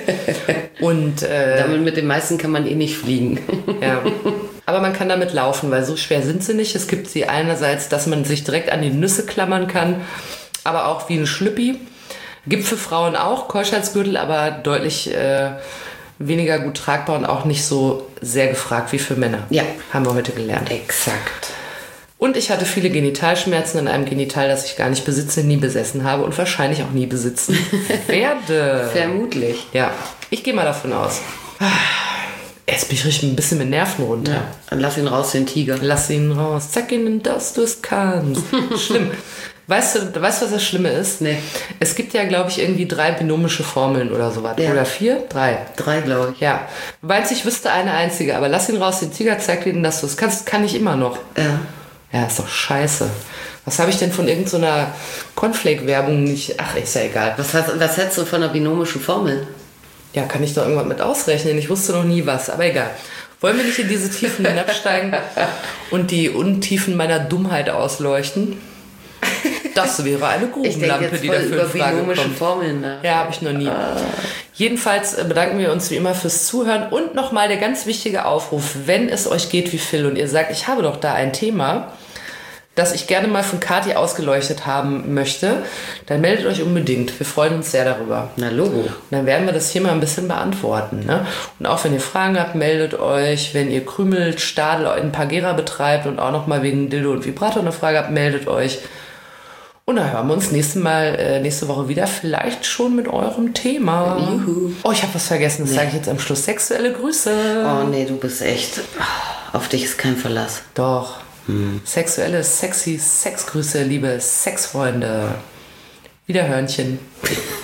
Und äh, damit mit den meisten kann man eh nicht fliegen. Ja. Aber man kann damit laufen, weil so schwer sind sie nicht. Es gibt sie einerseits, dass man sich direkt an die Nüsse klammern kann, aber auch wie ein Schlüppi. Gibt für Frauen auch Keuschheitsgürtel, aber deutlich... Äh, weniger gut tragbar und auch nicht so sehr gefragt wie für Männer. Ja. Haben wir heute gelernt. Exakt. Und ich hatte viele Genitalschmerzen an einem Genital, das ich gar nicht besitze, nie besessen habe und wahrscheinlich auch nie besitzen werde. Vermutlich. Ja, ich gehe mal davon aus. Jetzt bin ich richtig ein bisschen mit Nerven runter. Ja. Dann lass ihn raus, den Tiger. Lass ihn raus. Zeig ihnen, dass du es kannst. Schlimm. Weißt du, weißt du, was das Schlimme ist? Nee. Es gibt ja, glaube ich, irgendwie drei binomische Formeln oder sowas. Ja. Oder vier? Drei. Drei, glaube ich. Ja. Meinst ich wüsste eine einzige, aber lass ihn raus, den Tiger, zeig ihnen, dass du es kannst, kann ich immer noch. Ja. Ja, ist doch scheiße. Was habe ich denn von irgendeiner Cornflake-Werbung nicht? Ach, ist ja egal. Was, was hättest du von einer binomischen Formel? Ja, kann ich doch irgendwas mit ausrechnen. Ich wusste noch nie was, aber egal. Wollen wir nicht in diese Tiefen hinabsteigen und die Untiefen meiner Dummheit ausleuchten? Das wäre eine Grubenlampe, die dafür in Frage kommt. Formeln, ne? Ja, habe ich noch nie. Ah. Jedenfalls bedanken wir uns wie immer fürs Zuhören und nochmal der ganz wichtige Aufruf, wenn es euch geht wie Phil und ihr sagt, ich habe doch da ein Thema, das ich gerne mal von Kathi ausgeleuchtet haben möchte, dann meldet euch unbedingt. Wir freuen uns sehr darüber. Na, Logo. Und dann werden wir das hier mal ein bisschen beantworten. Ne? Und auch wenn ihr Fragen habt, meldet euch. Wenn ihr Krümel, Stadel in Pagera betreibt und auch nochmal wegen Dildo und Vibrator eine Frage habt, meldet euch. Und dann hören wir uns nächste, Mal, äh, nächste Woche wieder, vielleicht schon mit eurem Thema. Juhu. Oh, ich habe was vergessen, das nee. sage ich jetzt am Schluss. Sexuelle Grüße. Oh nee, du bist echt... Auf dich ist kein Verlass. Doch. Hm. Sexuelle, sexy Sexgrüße, liebe Sexfreunde. Wiederhörnchen.